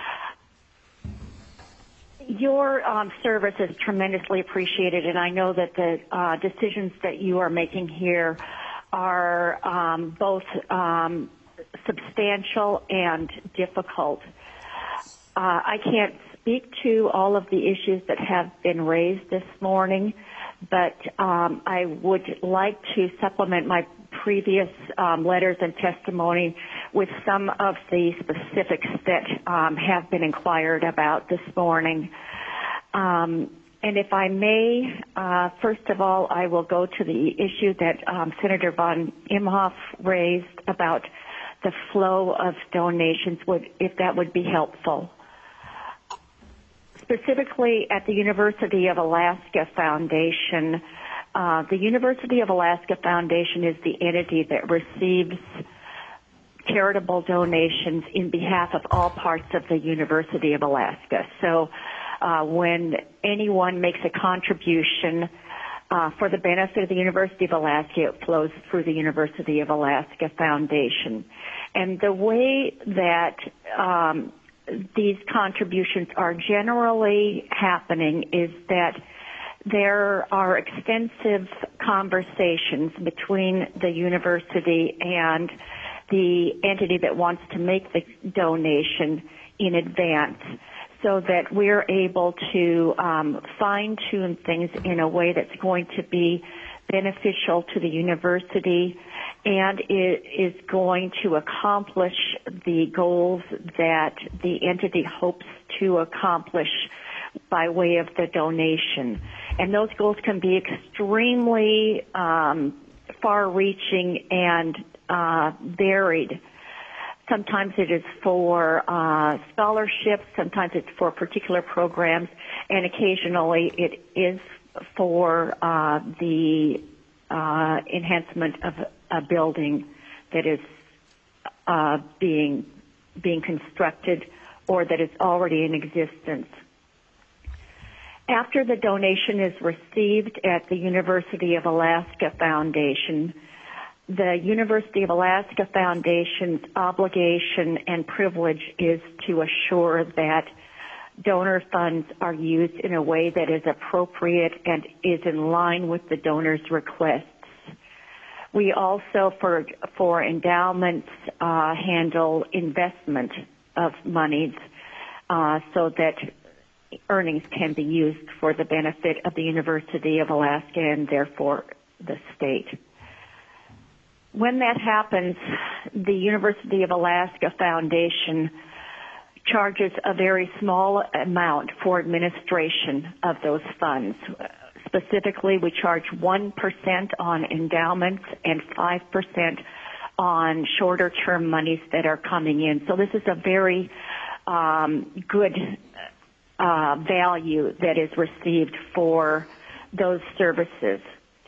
Speaker 11: Your service is tremendously appreciated, and I know that the decisions that you are making here are both substantial and difficult. I can't speak to all of the issues that have been raised this morning, but I would like to supplement my previous letters and testimony with some of the specifics that have been inquired about this morning. And if I may, first of all, I will go to the issue that Senator von Imhoff raised about the flow of donations, if that would be helpful. Specifically at the University of Alaska Foundation, the University of Alaska Foundation is the entity that receives charitable donations in behalf of all parts of the University of Alaska. So when anyone makes a contribution for the benefit of the University of Alaska, it flows through the University of Alaska Foundation. And the way that these contributions are generally happening is that there are extensive conversations between the university and the entity that wants to make the donation in advance, so that we're able to fine-tune things in a way that's going to be beneficial to the university and it is going to accomplish the goals that the entity hopes to accomplish by way of the donation. And those goals can be extremely far-reaching and varied. Sometimes it is for scholarships, sometimes it's for particular programs, and occasionally it is for the enhancement of a building that is being constructed or that is already in existence. After the donation is received at the University of Alaska Foundation, the University of Alaska Foundation's obligation and privilege is to assure that donor funds are used in a way that is appropriate and is in line with the donor's requests. We also, for endowments, handle investment of monies so that earnings can be used for the benefit of the University of Alaska and therefore the state. When that happens, the University of Alaska Foundation charges a very small amount for administration of those funds. Specifically, we charge 1% on endowments and 5% on shorter-term monies that are coming in. So this is a very good value that is received for those services.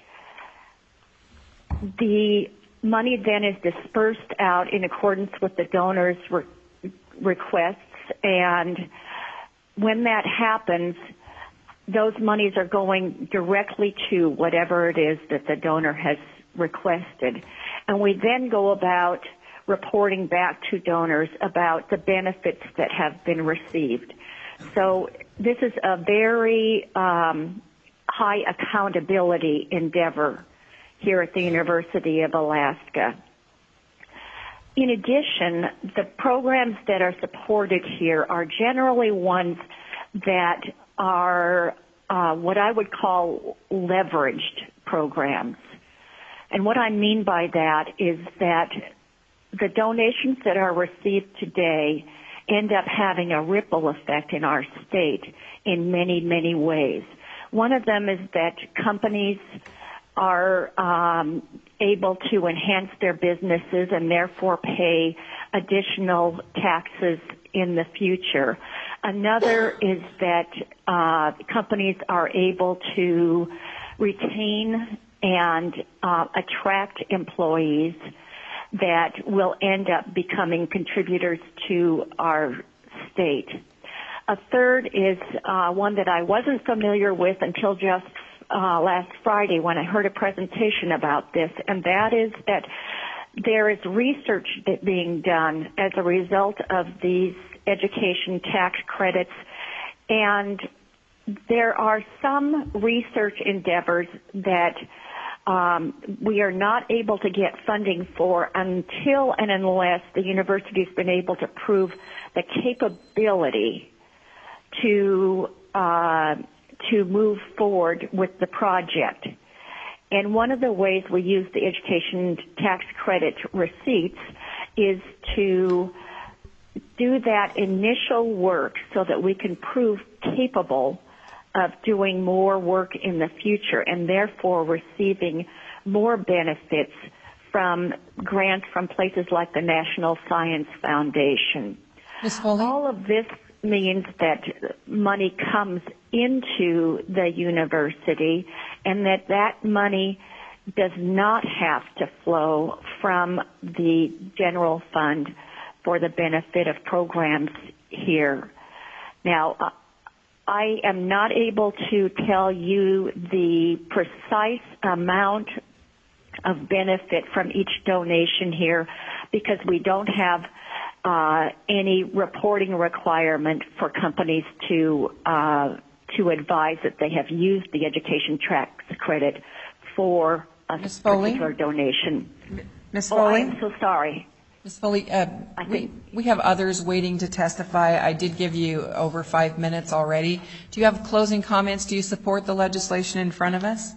Speaker 11: The money then is dispersed out in accordance with the donor's requests, and when that happens, those monies are going directly to whatever it is that the donor has requested. And we then go about reporting back to donors about the benefits that have been received. So this is a very high accountability endeavor here at the University of Alaska. In addition, the programs that are supported here are generally ones that are what I would call leveraged programs. And what I mean by that is that the donations that are received today end up having a ripple effect in our state in many, many ways. One of them is that companies are able to enhance their businesses and therefore pay additional taxes in the future. Another is that companies are able to retain and attract employees that will end up becoming contributors to our state. A third is one that I wasn't familiar with until just last Friday when I heard a presentation about this, and that is that there is research being done as a result of these education tax credits, and there are some research endeavors that we are not able to get funding for until and unless the university's been able to prove the capability to move forward with the project. And one of the ways we use the education tax credit receipts is to do that initial work so that we can prove capable of doing more work in the future and therefore receiving more benefits from grants from places like the National Science Foundation.
Speaker 1: Ms. Foley?
Speaker 11: All of this means that money comes into the university and that money does not have to flow from the general fund for the benefit of programs here. Now, I am not able to tell you the precise amount of benefit from each donation here because we don't have any reporting requirement for companies to advise that they have used the education tax credit for a particular donation.
Speaker 1: Ms. Foley?
Speaker 11: Oh, I'm so sorry.
Speaker 1: Ms. Foley, we have others waiting to testify. I did give you over 5 minutes already. Do you have closing comments? Do you support the legislation in front of us?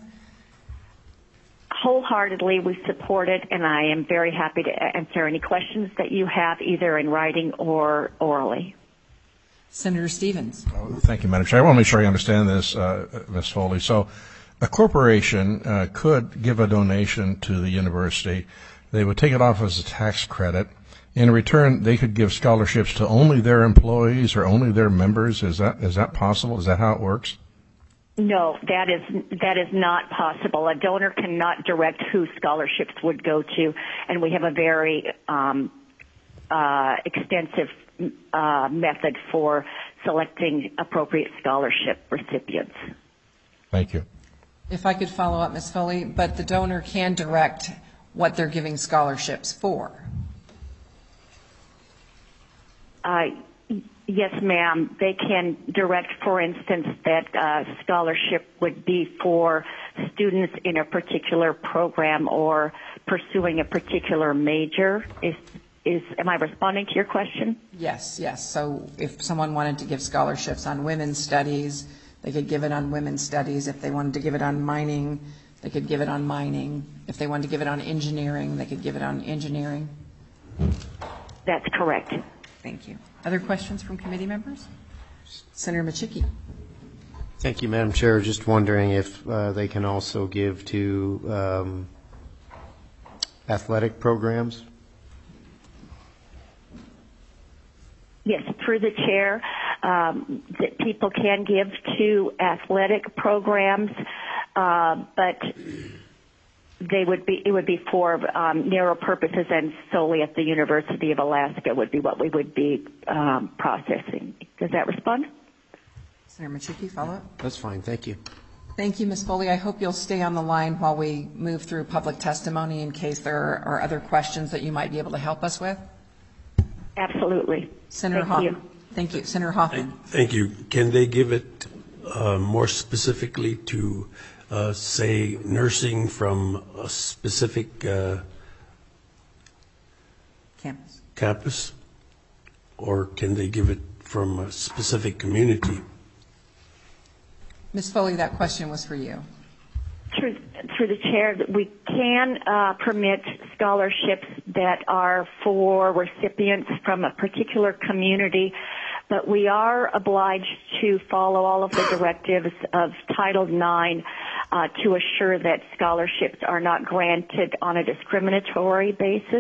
Speaker 11: Wholeheartedly, we support it, and I am very happy to answer any questions that you have, either in writing or orally.
Speaker 1: Senator Stevens.
Speaker 9: Thank you, Madam Chair. I want to make sure I understand this, Ms. Foley. So a corporation could give a donation to the university. They would take it off as a tax credit. In return, they could give scholarships to only their employees or only their members. Is that possible? Is that how it works?
Speaker 11: No, that is not possible. A donor cannot direct who scholarships would go to, and we have a very extensive method for selecting appropriate scholarship recipients.
Speaker 9: Thank you.
Speaker 1: If I could follow up, Ms. Foley, but the donor can direct what they're giving scholarships for.
Speaker 11: Yes, ma'am. They can direct, for instance, that scholarship would be for students in a particular program or pursuing a particular major. Am I responding to your question?
Speaker 1: Yes. So if someone wanted to give scholarships on women's studies, they could give it on women's studies. If they wanted to give it on mining, they could give it on mining. If they wanted to give it on engineering, they could give it on engineering.
Speaker 11: That's correct.
Speaker 1: Thank you. Other questions from committee members? Senator Machicki.
Speaker 7: Thank you, Madam Chair. Just wondering if they can also give to athletic programs?
Speaker 11: Yes, through the chair, that people can give to athletic programs, but it would be for narrow purposes and solely at the University of Alaska would be what we would be processing. Does that respond?
Speaker 1: Senator Machicki, follow up?
Speaker 7: That's fine. Thank you.
Speaker 1: Thank you, Ms. Foley. I hope you'll stay on the line while we move through public testimony in case there are other questions that you might be able to help us with.
Speaker 11: Absolutely.
Speaker 1: Senator Hoffman. Thank you. Senator Hoffman.
Speaker 2: Thank you. Can they give it more specifically to, say, nursing from a specific campus? Or can they give it from a specific community?
Speaker 1: Ms. Foley, that question was for you.
Speaker 11: Through the chair, that we can permit scholarships that are for recipients from a particular community, but we are obliged to follow all of the directives of Title IX to assure that scholarships are not granted on a discriminatory basis.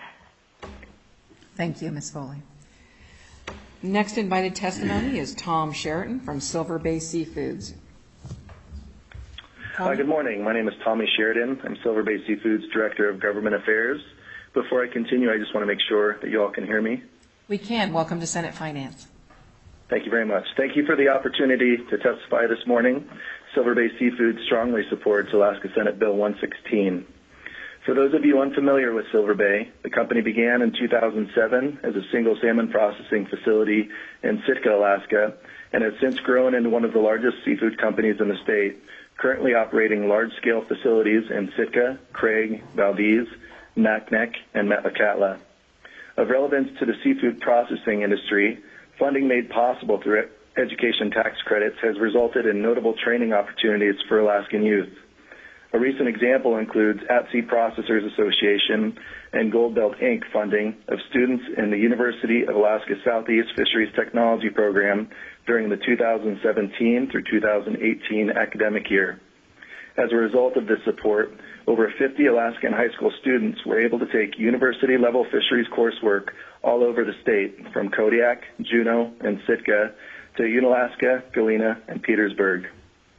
Speaker 1: Thank you, Ms. Foley. Next invited testimony is Tom Sheraton from Silver Bay Seafoods.
Speaker 12: Good morning. My name is Tommy Sheridan. I'm Silver Bay Seafoods Director of Government Affairs. Before I continue, I just want to make sure that you all can hear me.
Speaker 1: We can. Welcome to Senate Finance.
Speaker 12: Thank you very much. Thank you for the opportunity to testify this morning. Silver Bay Seafood strongly supports Alaska Senate Bill 116. For those of you unfamiliar with Silver Bay, the company began in 2007 as a single salmon processing facility in Sitka, Alaska, and has since grown into one of the largest seafood companies in the state, currently operating large-scale facilities in Sitka, Craig, Valdez, Naknek, and Metlakatla. Of relevance to the seafood processing industry, funding made possible through education tax credits has resulted in notable training opportunities for Alaskan youth. A recent example includes At-Sea Processors Association and Gold Belt Inc. funding of students in the University of Alaska Southeast Fisheries Technology Program during the 2017 through 2018 academic year. As a result of this support, over 50 Alaskan high school students were able to take university-level fisheries coursework all over the state, from Kodiak, Juneau, and Sitka to Unalaska, Galena, and Petersburg.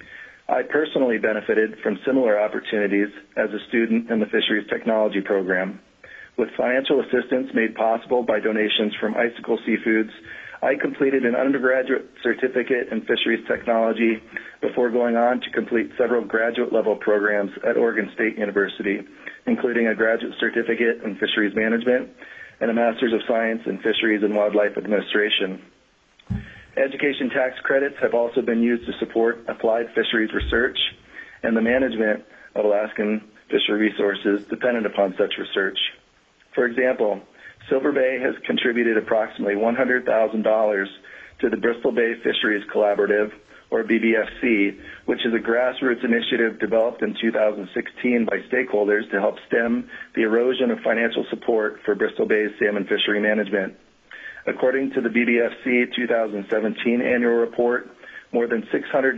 Speaker 12: I personally benefited from similar opportunities as a student in the Fisheries Technology Program. With financial assistance made possible by donations from Icicle Seafoods, I completed an undergraduate certificate in fisheries technology before going on to complete several graduate-level programs at Oregon State University, including a graduate certificate in fisheries management and a Master's of Science in Fisheries and Wildlife Administration. Education tax credits have also been used to support applied fisheries research and the management of Alaskan fishery resources dependent upon such research. For example, Silver Bay has contributed approximately $100,000 to the Bristol Bay Fisheries Collaborative, or BBFC, which is a grassroots initiative developed in 2016 by stakeholders to help stem the erosion of financial support for Bristol Bay's salmon fishery management. According to the BBFC 2017 annual report, more than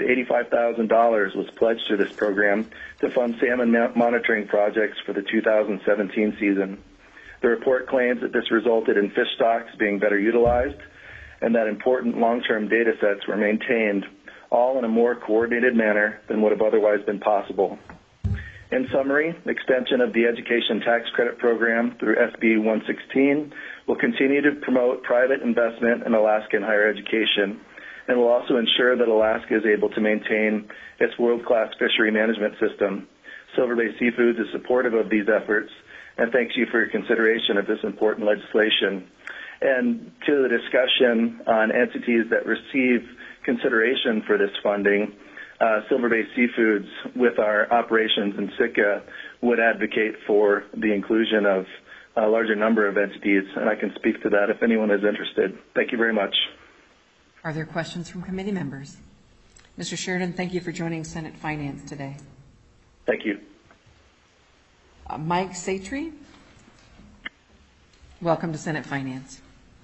Speaker 12: $685,000 was pledged to this program to fund salmon monitoring projects for the 2017 season. The report claims that this resulted in fish stocks being better utilized and that important long-term data sets were maintained, all in a more coordinated manner than would have otherwise been possible. In summary, extension of the Education Tax Credit Program through SB 116 will continue to promote private investment in Alaskan higher education and will also ensure that Alaska is able to maintain its world-class fishery management system. Silver Bay Seafoods is supportive of these efforts and thanks you for your consideration of this important legislation. And to the discussion on entities that receive consideration for this funding, Silver Bay Seafoods, with our operations in Sitka, would advocate for the inclusion of a larger number of entities, and I can speak to that if anyone is interested. Thank you very much.
Speaker 1: Are there questions from committee members? Mr. Sheridan, thank you for joining Senate Finance today.
Speaker 12: Thank you.
Speaker 1: Mike Satry, welcome to Senate Finance.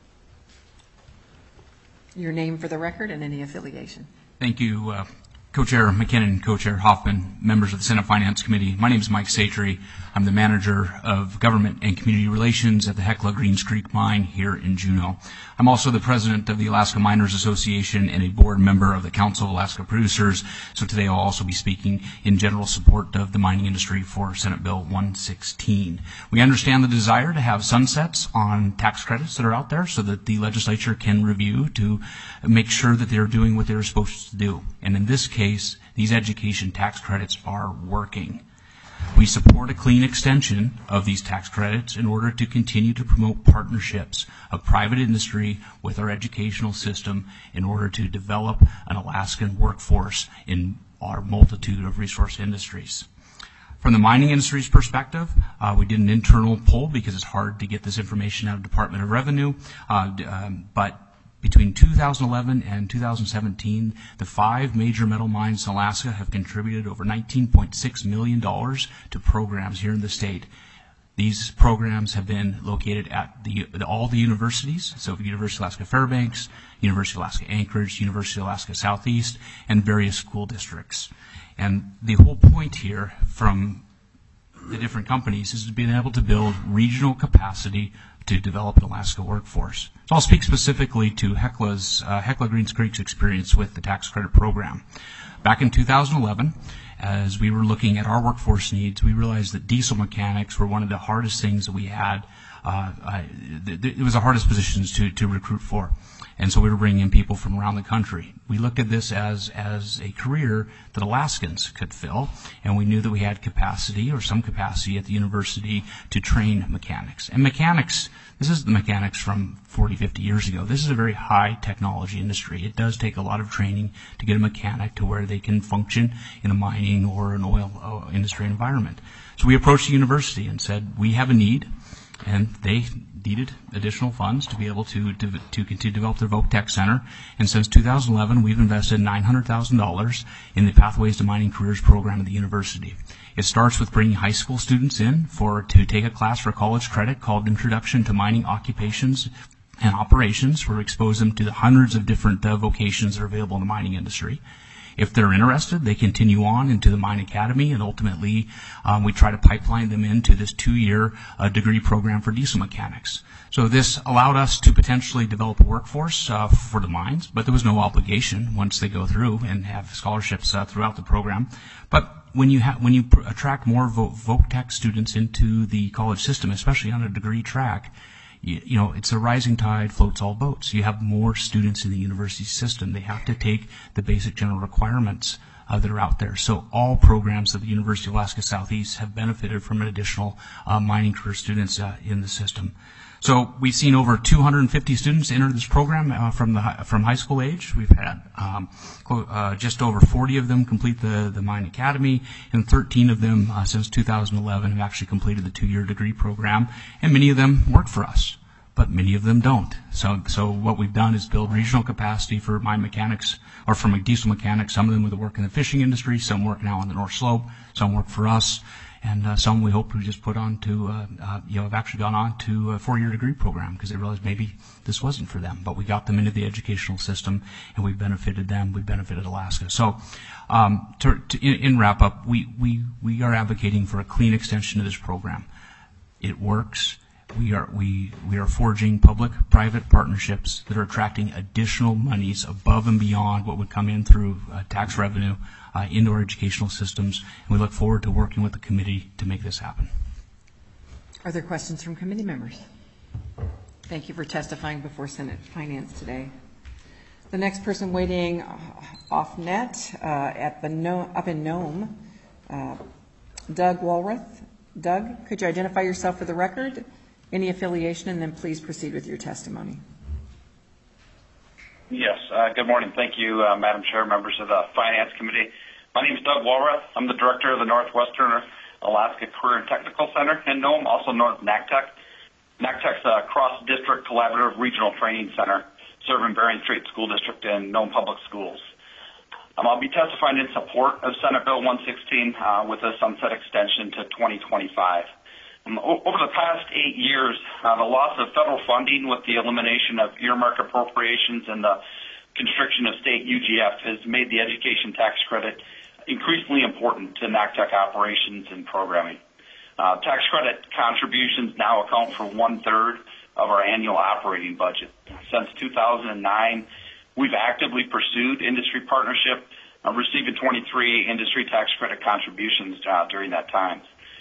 Speaker 1: Your name for the record and any affiliation.
Speaker 13: Thank you, Co-Chair McKinnon, Co-Chair Hoffman, members of the Senate Finance Committee. My name is Mike Satry. I'm the Manager of Government and Community Relations at the Hecla Greens Creek Mine here in Juneau. I'm also the President of the Alaska Miners Association and a board member of the Council of Alaska Producers. So today I'll also be speaking in general support of the mining industry for Senate Bill 116. We understand the desire to have sunsets on tax credits that are out there so that the legislature can review to make sure that they're doing what they're supposed to do. And in this case, these education tax credits are working. We support a clean extension of these tax credits in order to continue to promote partnerships of private industry with our educational system in order to develop an Alaskan workforce in our multitude of resource industries. From the mining industry's perspective, we did an internal poll because it's hard to get this information out of Department of Revenue, but between 2011 and 2017, the 5 major metal mines in Alaska have contributed over $19.6 million to programs here in the state. These programs have been located at all the universities, so University of Alaska Fairbanks, University of Alaska Anchorage, University of Alaska Southeast, and various school districts. And the whole point here from the different companies is to be able to build regional capacity to develop an Alaska workforce. So I'll speak specifically to Hecla Greens Creek's experience with the tax credit program. Back in 2011, as we were looking at our workforce needs, we realized that diesel mechanics were one of the hardest things that we had. It was the hardest positions to recruit for. And so we were bringing in people from around the country. We looked at this as a career that Alaskans could fill, and we knew that we had capacity or some capacity at the university to train mechanics. And mechanics, this is the mechanics from 40, 50 years ago. This is a very high technology industry. It does take a lot of training to get a mechanic to where they can function in a mining or an oil industry environment. So we approached the university and said, we have a need, and they needed additional funds to be able to continue to develop their Voc Center. And since 2011, we've invested $900,000 in the Pathways to Mining Careers program at the university. It starts with bringing high school students in to take a class for college credit called Introduction to Mining Occupations and Operations, where we expose them to the hundreds of different vocations that are available in the mining industry. If they're interested, they continue on into the Mine Academy, and ultimately we try to pipeline them into this 2-year degree program for diesel mechanics. So this allowed us to potentially develop a workforce for the mines, but there was no obligation once they go through and have scholarships throughout the program. But when you attract more Voc students into the college system, especially on a degree track, you know, it's a rising tide floats all boats. You have more students in the university system. They have to take the basic general requirements that are out there. So all programs at the University of Alaska Southeast have benefited from an additional mining career students in the system. So we've seen over 250 students enter this program from high school age. We've had just over 40 of them complete the Mine Academy, and 13 of them since 2011 have actually completed the 2-year degree program, and many of them work for us, but many of them don't. So what we've done is build regional capacity for mine mechanics, or for diesel mechanics. Some of them would work in the fishing industry, some work now on the North Slope, some work for us, and some we hope we just put on to, have actually gone on to a 4-year degree program because they realized maybe this wasn't for them. But we got them into the educational system, and we benefited them. We benefited Alaska. So, in wrap up, we are advocating for a clean extension of this program. It works. We are forging public-private partnerships that are attracting additional monies above and beyond what would come in through tax revenue into our educational systems, and we look forward to working with the committee to make this happen.
Speaker 1: Are there questions from committee members? Thank you for testifying before Senate Finance today. The next person waiting off net up in Nome, Doug Walrath. Doug, could you identify yourself for the record, any affiliation, and then please proceed with your testimony.
Speaker 14: Yes. Good morning. Thank you, Madam Chair, members of the Finance Committee. My name is Doug Walrath. I'm the director of the Northwestern Alaska Career and Technical Center in Nome, also known as NACTEC. NACTEC's a cross-district collaborative regional training center serving Bering Strait School District and Nome Public Schools. I'll be testifying in support of Senate Bill 116 with a sunset extension to 2025. Over the past 8 years, the loss of federal funding with the elimination of earmark appropriations and the constriction of state UGF has made the education tax credit increasingly important to NACTEC operations and programming. Tax credit contributions now account for 1/3 of our annual operating budget. Since 2009, we've actively pursued industry partnership, receiving 23 industry tax credit contributions during that time.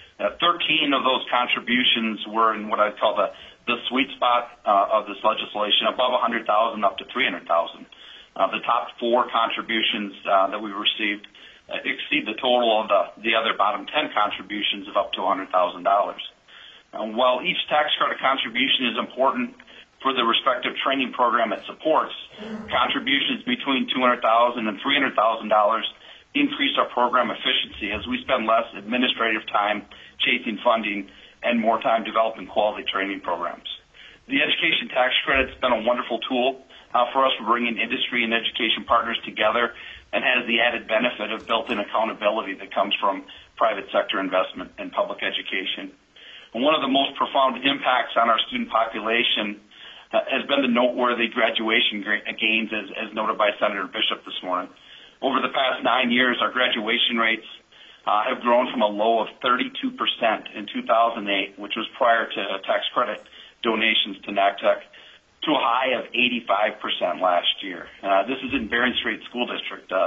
Speaker 14: 13 of those contributions were in what I call the sweet spot of this legislation, above $100,000 up to $300,000. The top 4 contributions that we received exceed the total of the other bottom 10 contributions of up to $100,000. While each tax credit contribution is important for the respective training program it supports, contributions between $200,000 and $300,000 increase our program efficiency as we spend less administrative time chasing funding and more time developing quality training programs. The education tax credit's been a wonderful tool for us for bringing industry and education partners together, and has the added benefit of built-in accountability that comes from private sector investment in public education. And one of the most profound impacts on our student population has been the noteworthy graduation gains, as noted by Senator Bishop this morning. Over the past 9 years, our graduation rates have grown from a low of 32% in 2008, which was prior to tax credit donations to NACTEC, to a high of 85% last year. This is in Bering Strait School District, a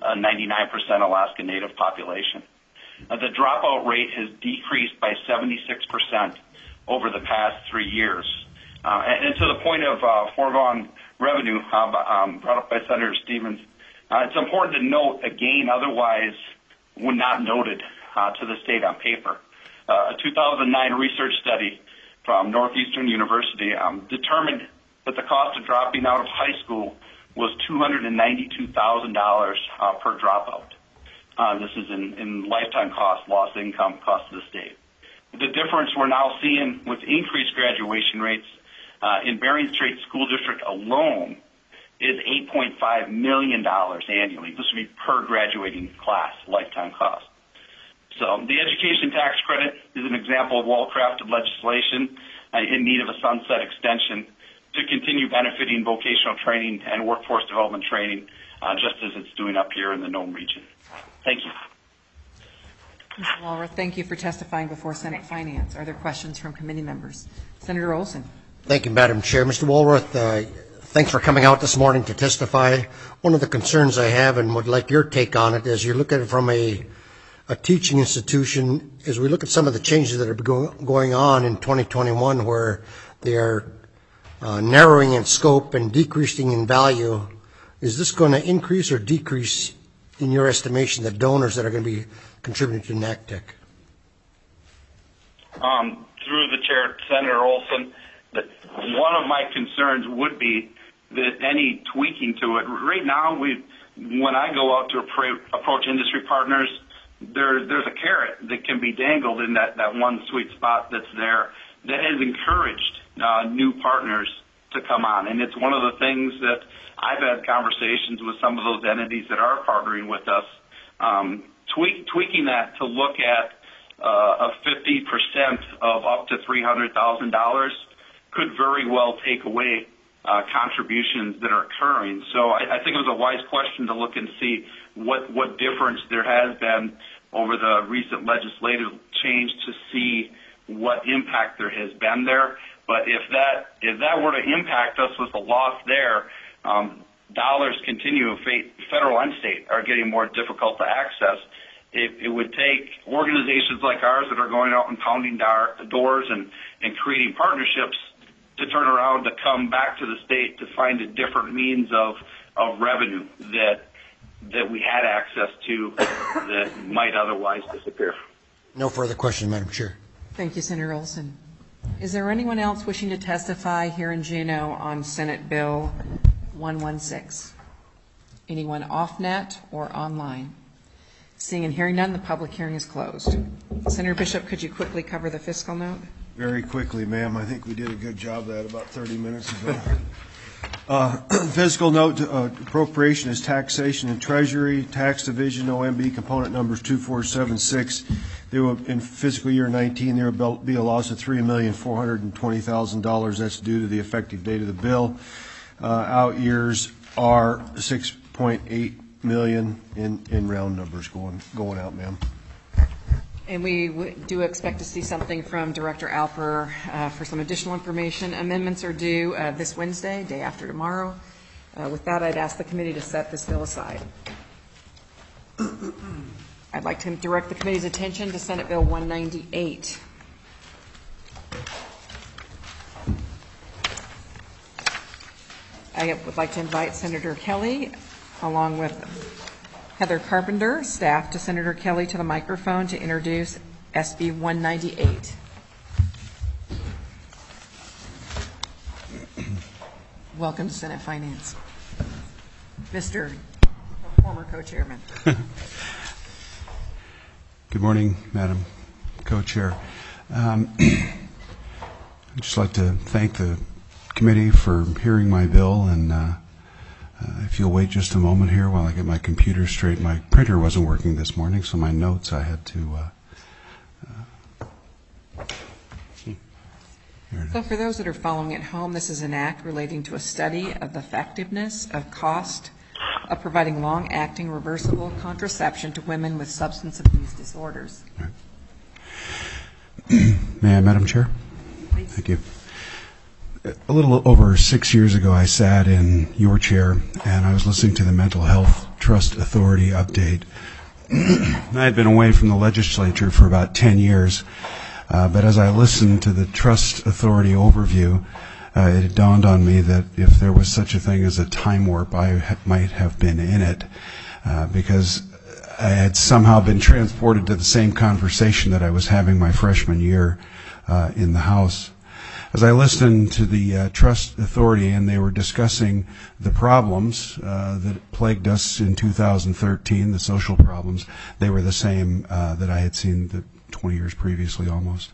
Speaker 14: 99% Alaska Native population. The dropout rate has decreased by 76% over the past 3 years. And to the point of foregone revenue brought up by Senator Stevens, it's important to note a gain otherwise would not noted to the state on paper. A 2009 research study from Northeastern University determined that the cost of dropping out of high school was $292,000 per dropout. This is in lifetime cost, lost income cost to the state. The difference we're now seeing with increased graduation rates in Bering Strait School District alone is $8.5 million annually. This would be per graduating class, lifetime cost. So the education tax credit is an example of well-crafted legislation in need of a sunset extension to continue benefiting vocational training and workforce development training, just as it's doing up here in the Nome region. Thank you.
Speaker 1: Mr. Walrath, thank you for testifying before Senate Finance. Are there questions from committee members? Senator Olson.
Speaker 8: Thank you, Madam Chair. Mr. Walrath, thanks for coming out this morning to testify. One of the concerns I have and would like your take on it is you look at it from a teaching institution, as we look at some of the changes that are going on in 2021 where they are narrowing in scope and decreasing in value, is this going to increase or decrease, in your estimation, the donors that are going to be contributing to NACTEC?
Speaker 14: Through the chair, Senator Olson, that one of my concerns would be that any tweaking to it. Right now, when I go out to approach industry partners, there's a carrot that can be dangled in that one sweet spot that's there that has encouraged new partners to come on. And it's one of the things that I've had conversations with some of those entities that are partnering with us, tweaking that to look at a 50% of up to $300,000 could very well take away contributions that are occurring. So I think it was a wise question to look and see what difference there has been over the recent legislative change to see what impact there has been there. But if that were to impact us with a loss there, dollars continue, federal and state are getting more difficult to access. It would take organizations like ours that are going out and pounding doors and creating partnerships to turn around to come back to the state to find a different means of revenue that we had access to that might otherwise disappear.
Speaker 8: No further questions, Madam Chair.
Speaker 1: Thank you, Senator Olson. Is there anyone else wishing to testify here in Juneau on Senate Bill 116? Anyone off net or online? Seeing and hearing none, the public hearing is closed. Senator Bishop, could you quickly cover the fiscal note?
Speaker 6: Very quickly, ma'am. I think we did a good job of that about 30 minutes ago. Fiscal note appropriation is taxation and treasury, tax division, OMB component numbers 2476. There will, in fiscal year 19, there will be a loss of $3,420,000. That's due to the effective date of the bill. Out years are $6.8 million in round numbers going out, ma'am.
Speaker 1: And we do expect to see something from Director Alper for some additional information. Amendments are due this Wednesday, day after tomorrow. With that, I'd ask the committee to set this bill aside. I'd like to direct the committee's attention to Senate Bill 198. I would like to invite Senator Kelly, along with Heather Carpenter, staff, to Senator Kelly to the microphone to introduce SB 198. Welcome to Senate Finance. Mr. former co-chairman.
Speaker 15: Good morning, Madam Co-Chair. I'd just like to thank the committee for hearing my bill, and if you'll wait just a moment here while I get my computer straight. My printer wasn't working this morning, so my notes I had to...
Speaker 1: So for those that are following at home, this is an act relating to a study of the effectiveness of cost of providing long-acting reversible contraception to women with substance abuse disorders.
Speaker 15: May I, Madam Chair?
Speaker 1: Please.
Speaker 15: Thank you. A little over 6 years ago, I sat in your chair, and I was listening to the Mental Health Trust Authority update. I had been away from the legislature for about 10 years, but as I listened to the Trust Authority overview, it dawned on me that if there was such a thing as a time warp, I might have been in it, because I had somehow been transported to the same conversation that I was having my freshman year in the House. As I listened to the Trust Authority and they were discussing the problems that plagued us in 2013, the social problems, they were the same that I had seen the 20 years previously almost.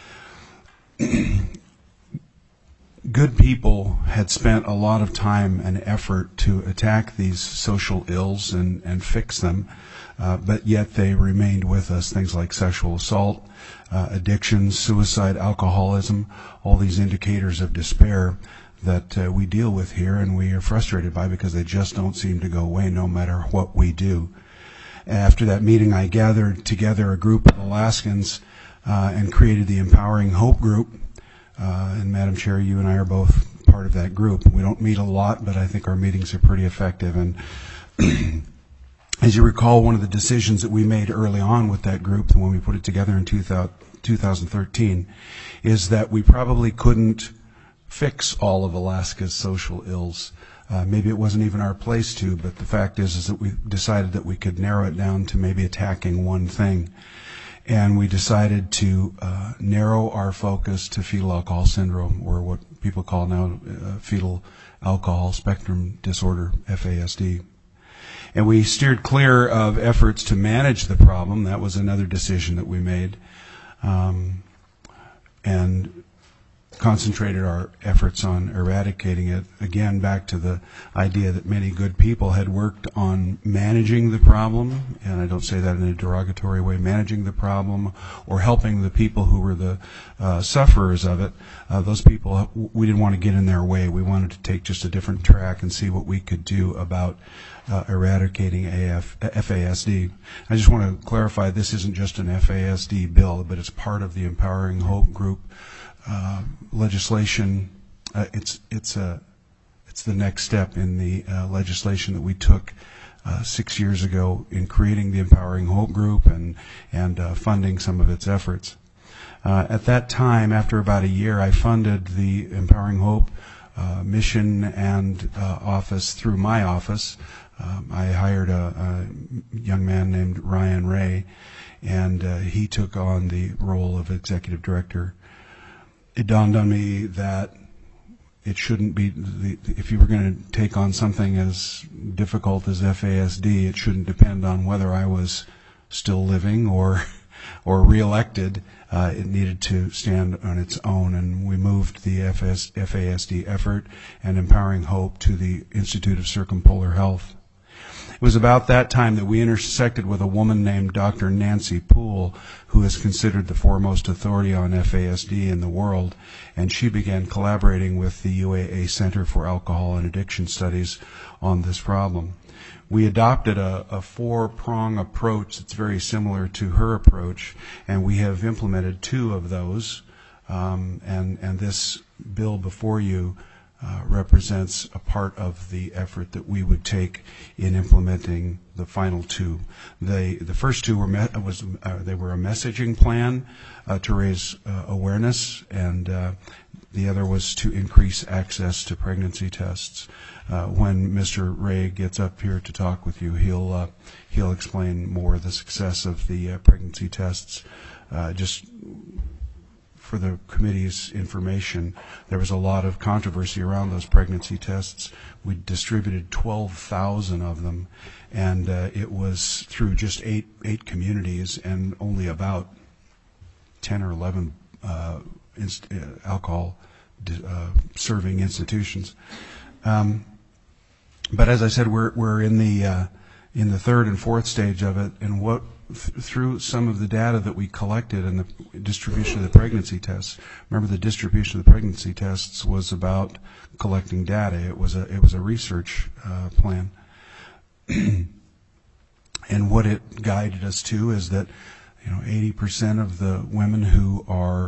Speaker 15: Good people had spent a lot of time and effort to attack these social ills and fix them, but yet they remained with us. Things like sexual assault, addictions, suicide, alcoholism, all these indicators of despair that we deal with here and we are frustrated by because they just don't seem to go away no matter what we do. After that meeting, I gathered together a group of Alaskans and created the Empowering Hope Group. And Madam Chair, you and I are both part of that group. We don't meet a lot, but I think our meetings are pretty effective. And as you recall, one of the decisions that we made early on with that group, when we put it together in 2013, is that we probably couldn't fix all of Alaska's social ills. Maybe it wasn't even our place to, but the fact is that we decided that we could narrow it down to maybe attacking one thing. And we decided to narrow our focus to fetal alcohol syndrome, or what people call now fetal alcohol spectrum disorder, FASD. And we steered clear of efforts to manage the problem. That was another decision that we made. And concentrated our efforts on eradicating it. Again, back to the idea that many good people had worked on managing the problem, and I don't say that in a derogatory way, managing the problem or helping the people who were the sufferers of it. Those people, we didn't want to get in their way. We wanted to take just a different track and see what we could do about eradicating FASD. I just want to clarify, this isn't just an FASD bill, but it's part of the Empowering Hope Group legislation. It's the next step in the legislation that we took 6 years ago in creating the Empowering Hope Group and funding some of its efforts. At that time, after about a year, I funded the Empowering Hope mission and office through my office. I hired a young man named Ryan Ray, and he took on the role of executive director. It dawned on me that it shouldn't be, if you were going to take on something as difficult as FASD, it shouldn't depend on whether I was still living or reelected. It needed to stand on its own, and we moved the FASD effort and Empowering Hope to the Institute of Circumpolar Health. It was about that time that we intersected with a woman named Dr. Nancy Poole, who is considered the foremost authority on FASD in the world, and she began collaborating with the UAA Center for Alcohol and Addiction Studies on this problem. We adopted a four-prong approach that's very similar to her approach, and we have implemented two of those, and this bill before you represents a part of the effort that we would take in implementing the final two. The first two were they were a messaging plan to raise awareness, and the other was to increase access to pregnancy tests. When Mr. Ray gets up here to talk with you, he'll explain more of the success of the pregnancy tests. Just for the committee's information, there was a lot of controversy around those pregnancy tests. We distributed 12,000 of them, and it was through just eight communities and only about 10 or 11 alcohol serving institutions. But as I said, we're in the third and fourth stage of it, and through some of the data that we collected and the distribution of the pregnancy tests. Remember, the distribution of the pregnancy tests was about collecting data. It was a research plan, and what it guided us to is that 80% of the women who are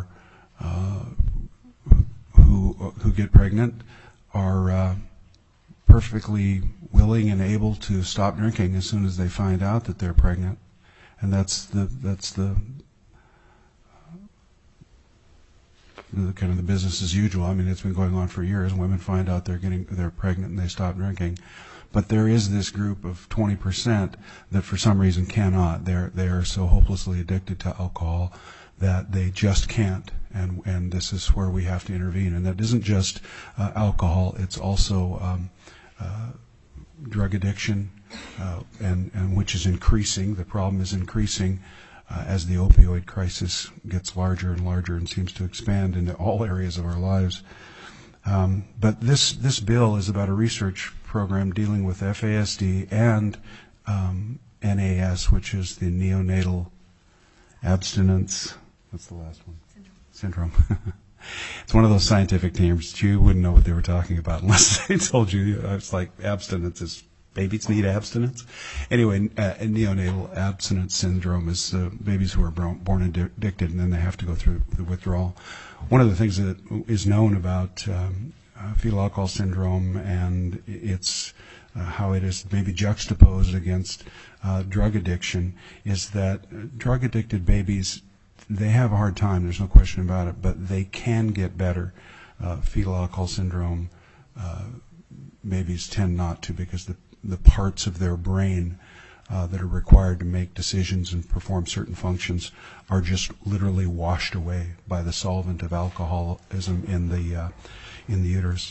Speaker 15: who get pregnant are perfectly willing and able to stop drinking as soon as they find out that they're pregnant. And that's the kind of the business as usual. I mean, it's been going on for years. Women find out they're pregnant and they stop drinking. But there is this group of 20% that for some reason cannot. They are so hopelessly addicted to alcohol that they just can't. And this is where we have to intervene. And that isn't just alcohol. It's also drug addiction, and which is increasing. The problem is increasing as the opioid crisis gets larger and larger and seems to expand into all areas of our lives. But this bill is about a research program dealing with FASD and NAS, which is the neonatal abstinence. What's the last one? Syndrome. It's one of those scientific terms. You wouldn't know what they were talking about unless they told you. It's like abstinence is babies need abstinence. Anyway, neonatal abstinence syndrome is babies who are born addicted and then they have to go through the withdrawal. One of the things that is known about fetal alcohol syndrome and its how it is maybe juxtaposed against drug addiction is that drug addicted babies, they have a hard time, there's no question about it, but they can get better. Fetal alcohol syndrome babies tend not to, because the parts of their brain that are required to make decisions and perform certain functions are just literally washed away by the solvent of alcoholism in the uterus.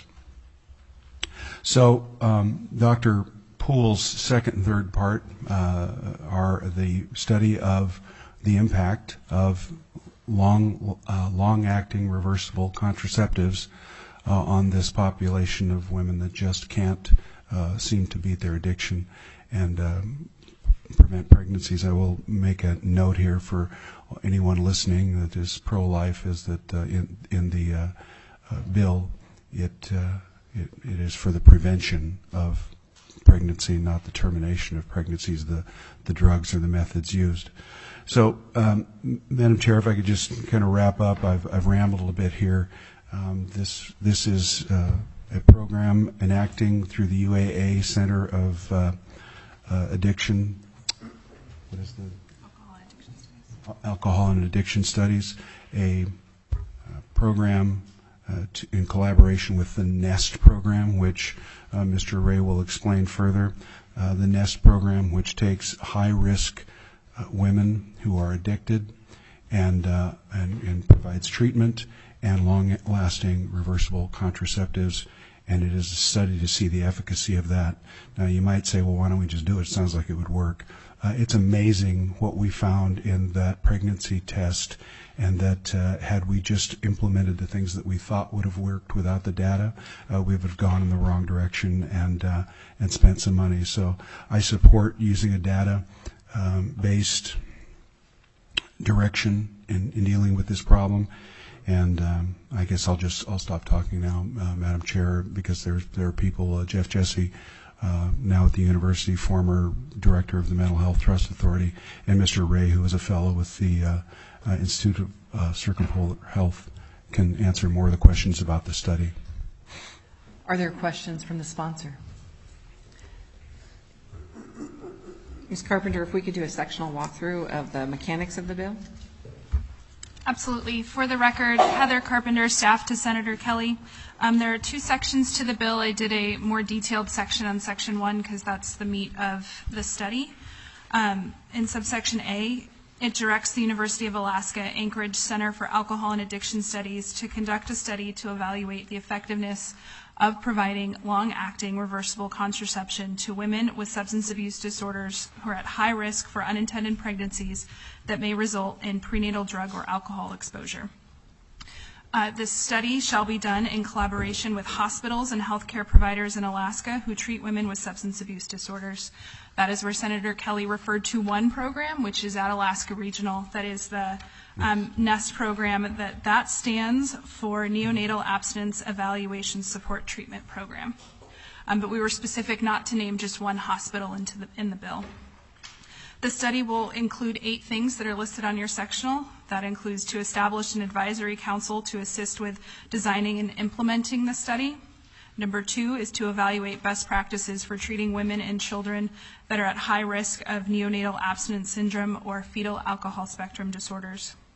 Speaker 15: So Dr. Poole's second and third part are the study of the impact of long-acting reversible contraceptives on this population of women that just can't seem to beat their addiction and prevent pregnancies. I will make a note here for anyone listening that is pro-life, is that in the bill it is for the prevention of pregnancy, not the termination of pregnancies, the drugs or the methods used. So, Madam Chair, if I could just kind of wrap up, I've rambled a little bit here. This is a program enacting through the UAA Center of Addiction. What is the Alcohol and Addiction Studies? A program in collaboration with the NEST program, which Mr. Ray will explain further. The NEST program, which takes high-risk women who are addicted and provides treatment and long-lasting reversible contraceptives, and it is a study to see the efficacy of that. Now, you might say, well, why don't we just do it? It sounds like it would work. It's amazing what we found in that pregnancy test, and that had we just implemented the things that we thought would have worked without the data, we would have gone in the wrong direction and spent some money. So I support using a data-based direction in dealing with this problem. And I guess I'll stop talking now, Madam Chair, because there are people, Jeff Jesse, now at the university, former director of the Mental Health Trust Authority, and Mr. Ray, who is a fellow with the Institute of Circumpolar Health, can answer more of the questions about the study.
Speaker 1: Are there questions from the sponsor? Ms. Carpenter, if we could do a sectional walkthrough of the mechanics of the bill?
Speaker 16: Absolutely. For the record, Heather Carpenter, staff to Senator Kelly. There are two sections to the bill. I did a more detailed section on Section 1 because that's the meat of the study. In subsection A, it directs the University of Alaska Anchorage Center for Alcohol and Addiction Studies to conduct a study to evaluate the effectiveness of providing long-acting reversible contraception to women with substance abuse disorders who are at high risk for unintended pregnancies that may result in prenatal drug or alcohol exposure. This study shall be done in collaboration with hospitals and healthcare providers in Alaska who treat women with substance abuse disorders. That is where Senator Kelly referred to one program, which is at Alaska Regional. That is the NEST program. That stands for Neonatal Abstinence Evaluation Support Treatment Program. But we were specific not to name just one hospital in the bill. The study will include 8 things that are listed on your sectional. That includes to establish an advisory council to assist with designing and implementing the study. Number 2 is to evaluate best practices for treating women and children that are at high risk of neonatal abstinence syndrome or fetal alcohol spectrum disorders.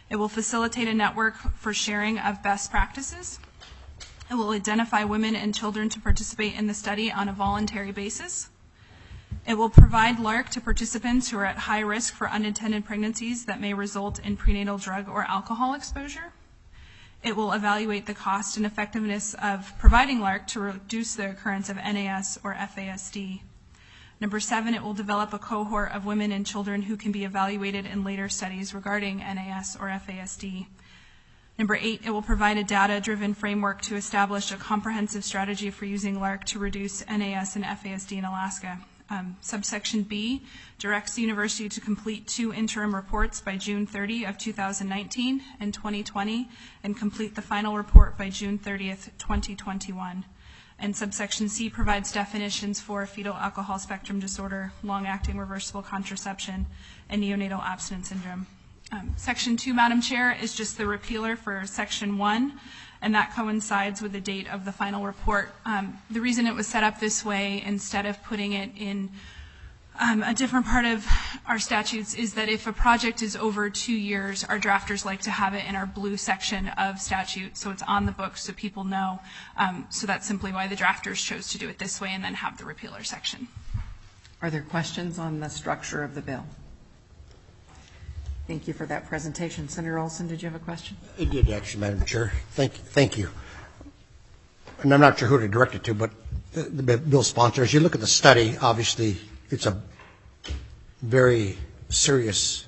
Speaker 16: It will facilitate a network for sharing of best practices. It will identify women and children to participate in the study on a voluntary basis. It will provide LARC to participants who are at high risk for unintended pregnancies that may result in prenatal drug or alcohol exposure. It will evaluate the cost and effectiveness of providing LARC to reduce the occurrence of NAS or FASD. Number 7, it will develop a cohort of women and children who can be evaluated in later studies regarding NAS or FASD. Number 8, it will provide a data-driven framework to establish a comprehensive strategy for using LARC to reduce NAS and FASD in Alaska. Subsection B directs the university to complete 2 interim reports by June 30 of 2019 and 2020 and complete the final report by June 30th, 2021. And subsection C provides definitions for fetal alcohol spectrum disorder, long-acting reversible contraception, and neonatal abstinence syndrome. Section 2, Madam Chair, is just the repealer for Section 1, and that coincides with the date of the final report. The reason it was set up this way instead of putting it in a different part of our statutes is that if a project is over 2 years, our drafters like to have it in our blue section of statute, so it's on the books so people know. So that's simply why the drafters chose to do it this way and then have the repealer section.
Speaker 1: Are there questions on the structure of the bill? Thank you for that presentation. Senator Olson, did you have a question?
Speaker 8: I did, actually, Madam Chair. Thank you. And I'm not sure who to direct it to, but the bill sponsor, as you look at the study, obviously it's a very serious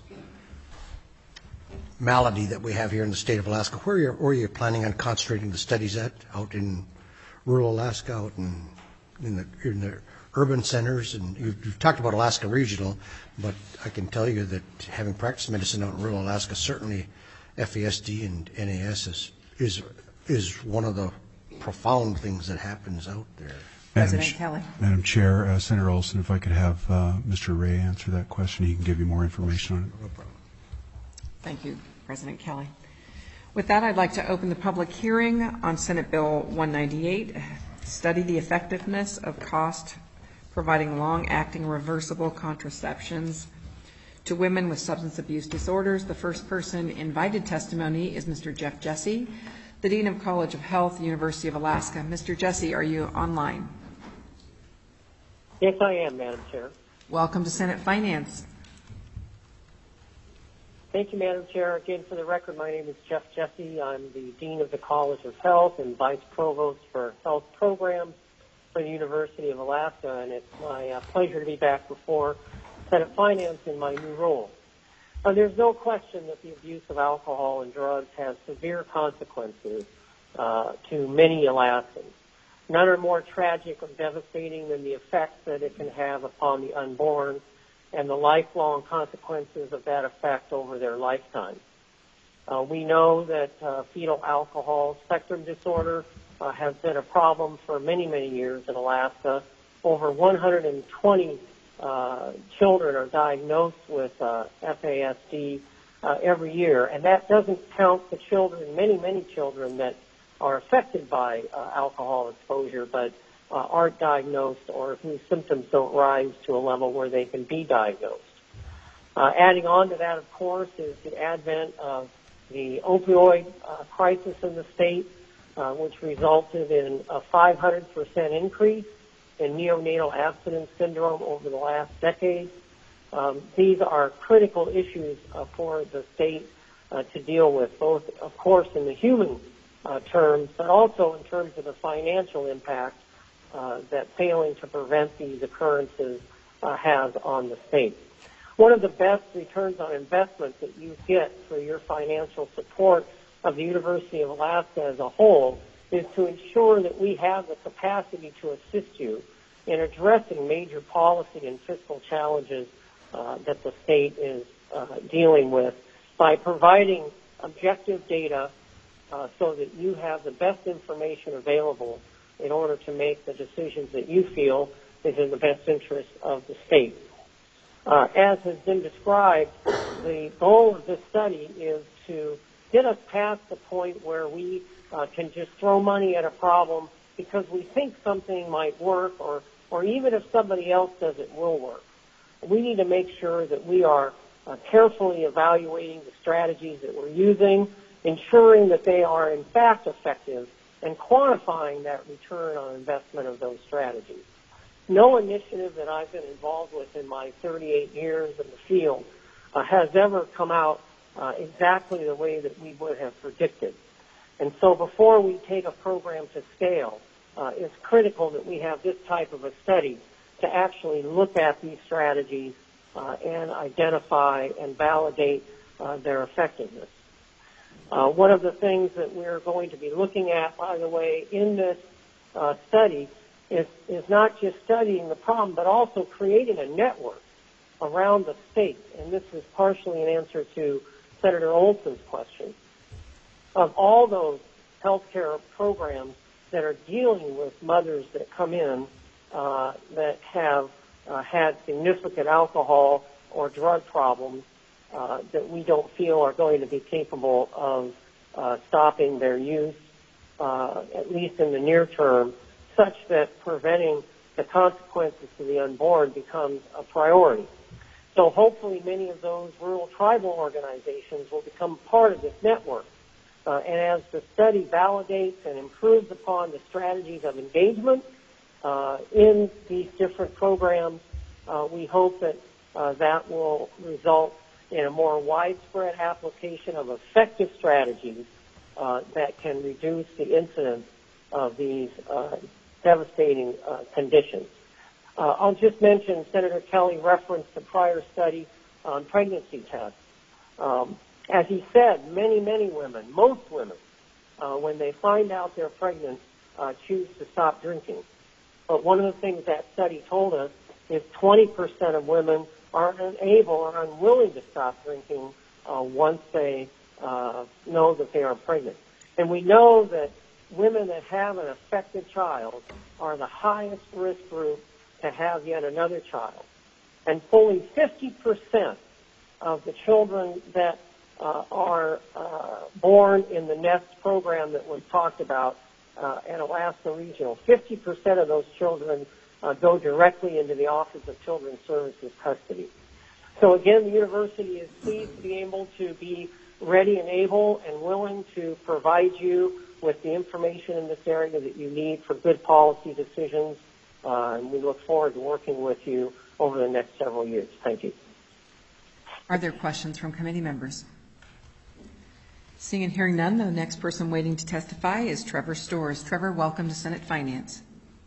Speaker 8: malady that we have here in the state of Alaska. Where are you planning on concentrating the studies at? Out in rural Alaska, out in the urban centers? And you've talked about Alaska Regional, but I can tell you that having practiced medicine out in rural Alaska, certainly FASD and NAS is one of the profound things that happens out there.
Speaker 1: President Kelly.
Speaker 15: Madam Chair, Senator Olson, if I could have Mr. Ray answer that question, he can give you more information on it.
Speaker 8: No problem.
Speaker 1: Thank you, President Kelly. With that, I'd like to open the public hearing on Senate Bill 198, study the effectiveness of cost providing long-acting reversible contraceptions to women with substance abuse disorders. The first person invited testimony is Mr. Jeff Jesse, the Dean of College of Health, University of Alaska. Mr. Jesse, are you online?
Speaker 17: Yes, I am, Madam Chair.
Speaker 1: Welcome to Senate Finance.
Speaker 17: Thank you, Madam Chair. Again, for the record, my name is Jeff Jesse. I'm the Dean of the College of Health and Vice Provost for Health Programs for the University of Alaska, and it's my pleasure to be back before Senate Finance in my new role. There's no question that the abuse of alcohol and drugs has severe consequences to many Alaskans. None are more tragic or devastating than the effects that it can have upon the unborn and the lifelong consequences of that effect over their lifetime. We know that fetal alcohol spectrum disorder has been a problem for many, many years in Alaska. Over 120 children are diagnosed with FASD every year, and that doesn't count the children, many children that are affected by alcohol exposure but aren't diagnosed or whose symptoms don't rise to a level where they can be diagnosed. Adding on to that, of course, is the advent of the opioid crisis in the state, which resulted in a 500% increase in neonatal abstinence syndrome over the last decade. These are critical issues for the state to deal with, both, of course, in the human terms, but also in terms of the financial impact that failing to prevent these occurrences has on the state. One of the best returns on investment that you get for your financial support of the University of Alaska as a whole is to ensure that we have the capacity to assist you in addressing major policy and fiscal challenges that the state is dealing with by providing objective data so that you have the best information available in order to make the decisions that you feel is in the best interest of the state. As has been described, the goal of this study is to get us past the point where we can just throw money at a problem because we think something might work or even if somebody else says it will work. We need to make sure that we are carefully evaluating the strategies that we're using, ensuring that they are in fact effective, and quantifying that return on investment of those strategies. No initiative that I've been involved with in my 38 years in the field has ever come out exactly the way that we would have predicted. And so before we take a program to scale, it's critical that we have this type of a study to actually look at these strategies and identify and validate their effectiveness. One of the things that we're going to be looking at, by the way, in this study is not just studying the problem, but also creating a network around the state. And this is partially an answer to Senator Olson's question. Of all those healthcare programs that are dealing with mothers that come in that have had significant alcohol or drug problems that we don't feel are going to be capable of stopping their use, at least in the near term, such that preventing the consequences to the unborn becomes a priority. So hopefully many of those rural tribal organizations will become part of this network. And as the study validates and improves upon the strategies of engagement in these different programs, we hope that that will result in a more widespread application of effective strategies that can reduce the incidence of these devastating conditions. I'll just mention Senator Kelly referenced a prior study on pregnancy tests. As he said, many women, most women, when they find out they're pregnant, choose to stop drinking. But one of the things that study told us is 20% of women are unable or unwilling to stop drinking once they know that they are pregnant. And we know that women that have an affected child are the highest risk group to have yet another child. And fully 50% of the children that are born in the NEST program that was talked about at Alaska Regional, 50% of those children go directly into the Office of Children's Services custody. So again, the university is pleased to be able to be ready and able and willing to provide you with the information in this area that you need for good policy decisions. And we look forward to working with you over the next several years. Thank you.
Speaker 1: Are there questions from committee members? Seeing and hearing none, the next person waiting to testify is Trevor Storrs. Trevor, welcome to Senate Finance.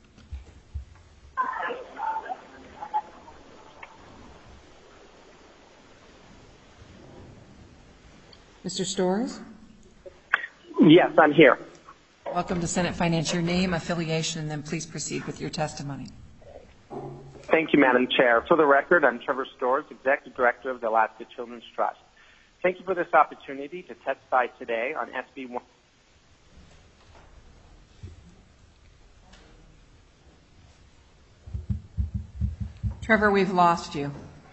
Speaker 1: Mr. Storrs?
Speaker 18: Yes, I'm here.
Speaker 1: Welcome to Senate Finance. Your name, affiliation, and then please proceed with your testimony.
Speaker 18: Thank you, Madam Chair. For the record, I'm Trevor Storrs, Executive Director of the Alaska Children's Trust. Thank you for this opportunity to testify today on SB 1.
Speaker 1: Trevor, we've lost you.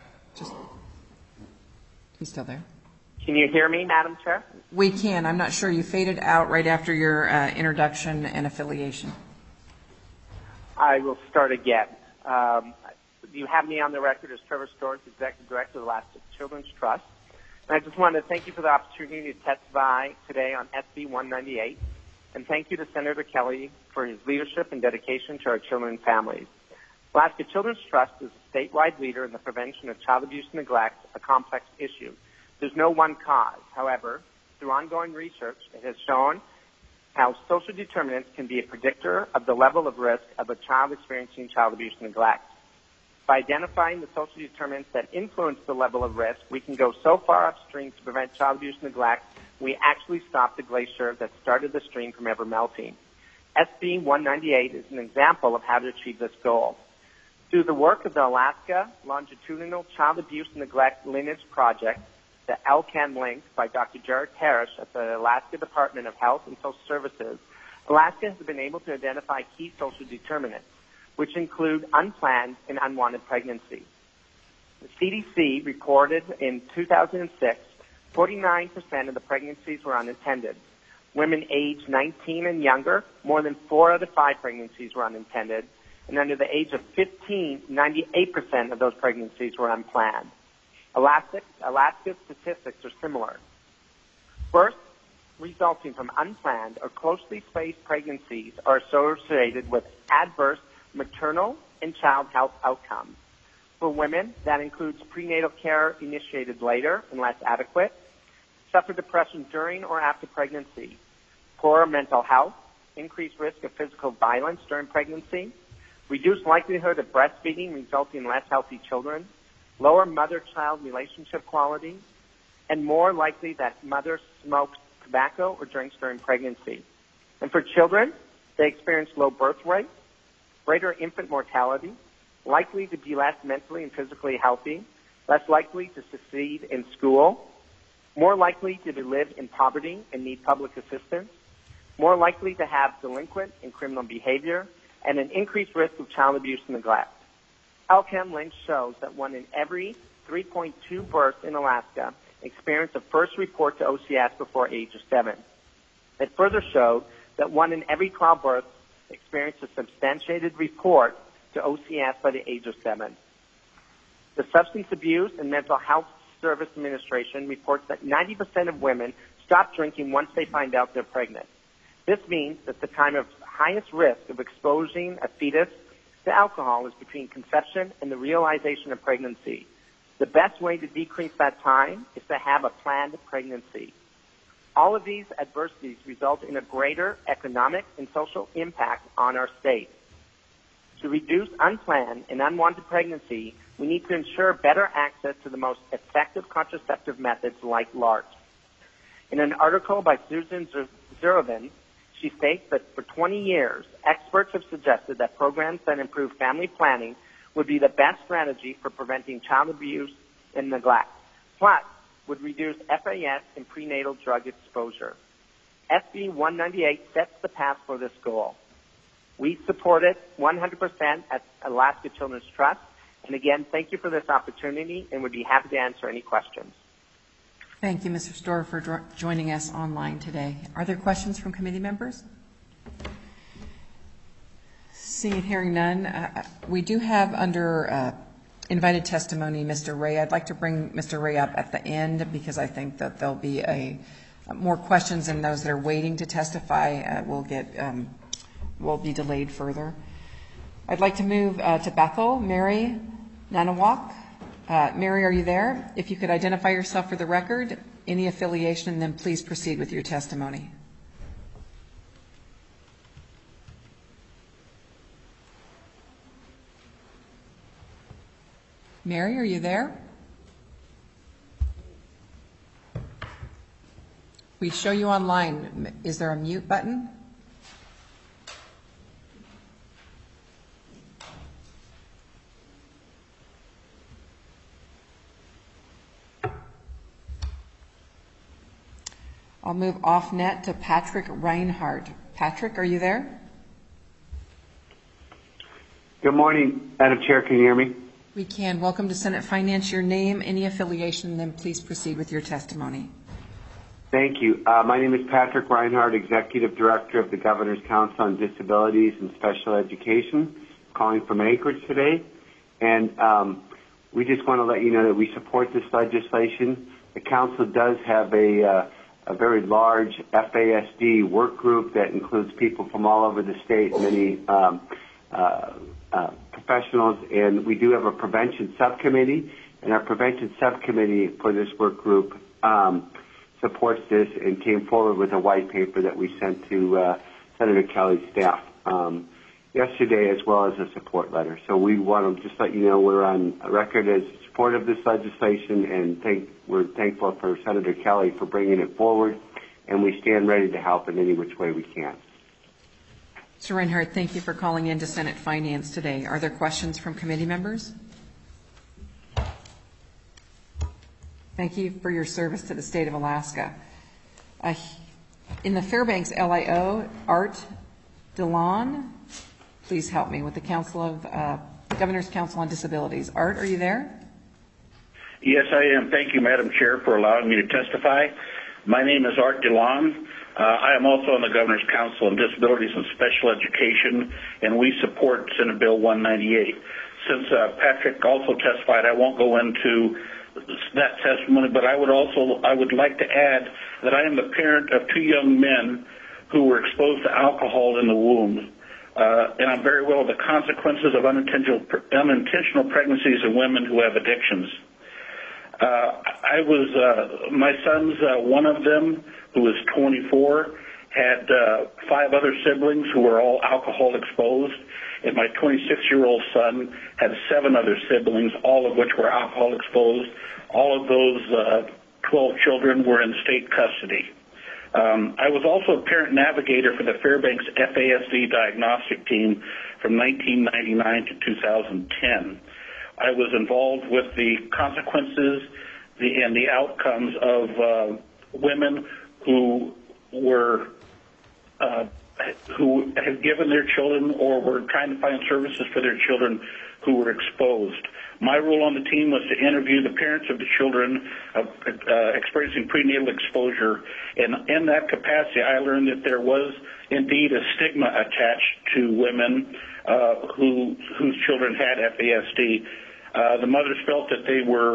Speaker 1: He's still there?
Speaker 18: Can you hear me, Madam Chair?
Speaker 1: We can. I'm not sure. You faded out right after your introduction and affiliation.
Speaker 18: I will start again. You have me on the record as Trevor Storrs, Executive Director of the Alaska Children's Trust. And I just wanted to thank you for the opportunity to testify today on SB 198. And thank you to Senator Kelly for his leadership and dedication to our children and families. Alaska Children's Trust is a statewide leader in the prevention of child abuse and neglect, a complex issue. There's no one cause. However, through ongoing research, it has shown how social determinants can be a predictor of the level of risk of a child experiencing child abuse and neglect. By identifying the social determinants that influence the level of risk, we can go so far upstream to prevent child abuse and neglect, we actually stop the glacier that started the stream from ever melting. SB 198 is an example of how to achieve this goal. Through the work of the Alaska Longitudinal Child Abuse and Neglect Lineage Project, the LCAN link by Dr. Jared Parrish at the Alaska Department of Health and Social Services, Alaska has been able to identify key social determinants, which include unplanned and unwanted pregnancy. The CDC reported in 2006, 49% of the pregnancies were unintended. Women aged 19 and younger, more than 4 out of 5 pregnancies were unintended. And under the age of 15, 98% of those pregnancies were unplanned. Alaska's statistics are similar. Births resulting from unplanned or closely spaced pregnancies are associated with adverse maternal and child health outcomes. For women, that includes prenatal care initiated later and less adequate, suffer depression during or after pregnancy, poorer mental health, increased risk of physical violence during pregnancy, reduced likelihood of breastfeeding resulting in less healthy children, lower mother-child relationship quality, and more likely that mother smokes tobacco or drinks during pregnancy. And for children, they experience low birth rate, greater infant mortality, likely to be less mentally and physically healthy, less likely to succeed in school, more likely to live in poverty and need public assistance, more likely to have delinquent and criminal behavior, and an increased risk of child abuse and neglect. Outcome links shows that 1 in every 3.2 births in Alaska experienced a first report to OCS before age of 7. It further showed that 1 in every 12 births experienced a substantiated report to OCS by the age of 7. The Substance Abuse and Mental Health Service Administration reports that 90% of women stop drinking once they find out they're pregnant. This means that the time of highest risk of exposing a fetus to alcohol is between conception and the realization of pregnancy. The best way to decrease that time is to have a planned pregnancy. All of these adversities result in a greater economic and social impact on our state. To reduce unplanned and unwanted pregnancy, we need to ensure better access to the most effective contraceptive methods like LART. In an article by Susan Zurovin, she states that for 20 years, experts have suggested that programs that improve family planning would be the best strategy for preventing child abuse and neglect, plus would reduce FAS and prenatal drug exposure. SB 198 sets the path for this goal. We support it 100% at Alaska Children's Trust. And again, thank you for this opportunity and would be happy to answer any questions.
Speaker 1: Thank you, Mr. Storer, for joining us online today. Are there questions from committee members? Seeing and hearing none, we do have under invited testimony Mr. Ray. I'd like to bring Mr. Ray up at the end because I think that there'll be more questions and those that are waiting to testify will be delayed further. I'd like to move to Bethel. Mary Nanawak. Mary, are you there? If you could identify yourself for the record, any affiliation, and then please proceed with your testimony. Mary, are you there? We show you online. Is there a mute button? I'll move off net to Patrick Reinhardt. Patrick, are you there?
Speaker 19: Good morning, Madam Chair. Can you hear me?
Speaker 1: We can. Welcome to Senate Finance. Your name, any affiliation, and then please proceed with your testimony.
Speaker 19: Thank you. My name is Patrick Reinhardt, Executive Director of the Governor's Council on Disabilities and Special Education, calling from Anchorage today. And we just want to let you know that we support this legislation. The Council does have a very large FASD work group that includes people from all over the state, many professionals, and we do have a prevention subcommittee, and our prevention subcommittee for this work group supports this and came forward with a white paper that we sent to Senator Kelly's staff yesterday, as well as a support letter. So we want to just let you know we're on record as support of this legislation, and we're thankful for Senator Kelly for bringing it forward, and we stand ready to help in any which way we can.
Speaker 1: Mr. Reinhardt, thank you for calling in to Senate Finance today. Are there questions from committee members? Thank you for your service to the state of Alaska. In the Fairbanks LIO, Art DeLon, please help me with the Governor's Council on Disabilities. Art, are you there?
Speaker 20: Yes, I am. Thank you, Madam Chair, for allowing me to testify. My name is Art DeLon. I am also on the Governor's Council on Disabilities and Special Education, and we support Senate Bill 198. Since Patrick also testified, I won't go into that testimony, but I would like to add that I am the parent of 2 young men who were exposed to alcohol in the womb. And I'm very well aware of the consequences of unintentional pregnancies in women who have addictions. My son's, one of them, who was 24, had 5 other siblings who were all alcohol exposed, and my 26-year-old son had 7 other siblings, all of which were alcohol exposed. All of those 12 children were in state custody. I was also a parent navigator for the Fairbanks FASD diagnostic team from 1999 to 2010. I was involved with the consequences and the outcomes of women who had given their children or were trying to find services for their children who were exposed. My role on the team was to interview the parents of the children experiencing prenatal exposure, and in that capacity I learned that there was indeed a stigma attached to women whose children had FASD. The mothers felt that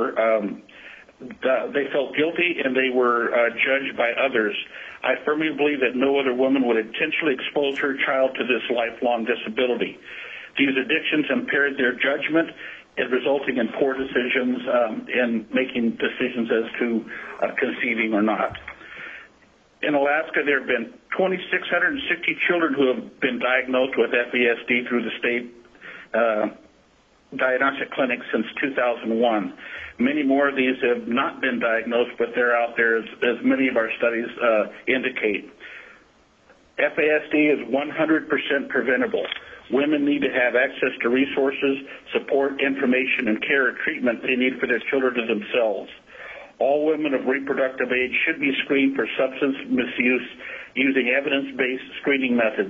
Speaker 20: they felt guilty and they were judged by others. I firmly believe that no other woman would intentionally expose her child to this lifelong disability. These addictions impaired their judgment and resulting in poor decisions and making decisions as to conceiving or not. In Alaska, there have been 2,660 children who have been diagnosed with FASD through the state diagnostic clinic since 2001. Many more of these have not been diagnosed, but they're out there, as many of our studies indicate. FASD is 100% preventable. Women need to have access to resources, support, information, and care and treatment they need for their children and themselves. All women of reproductive age should be screened for substance misuse using evidence-based screening methods.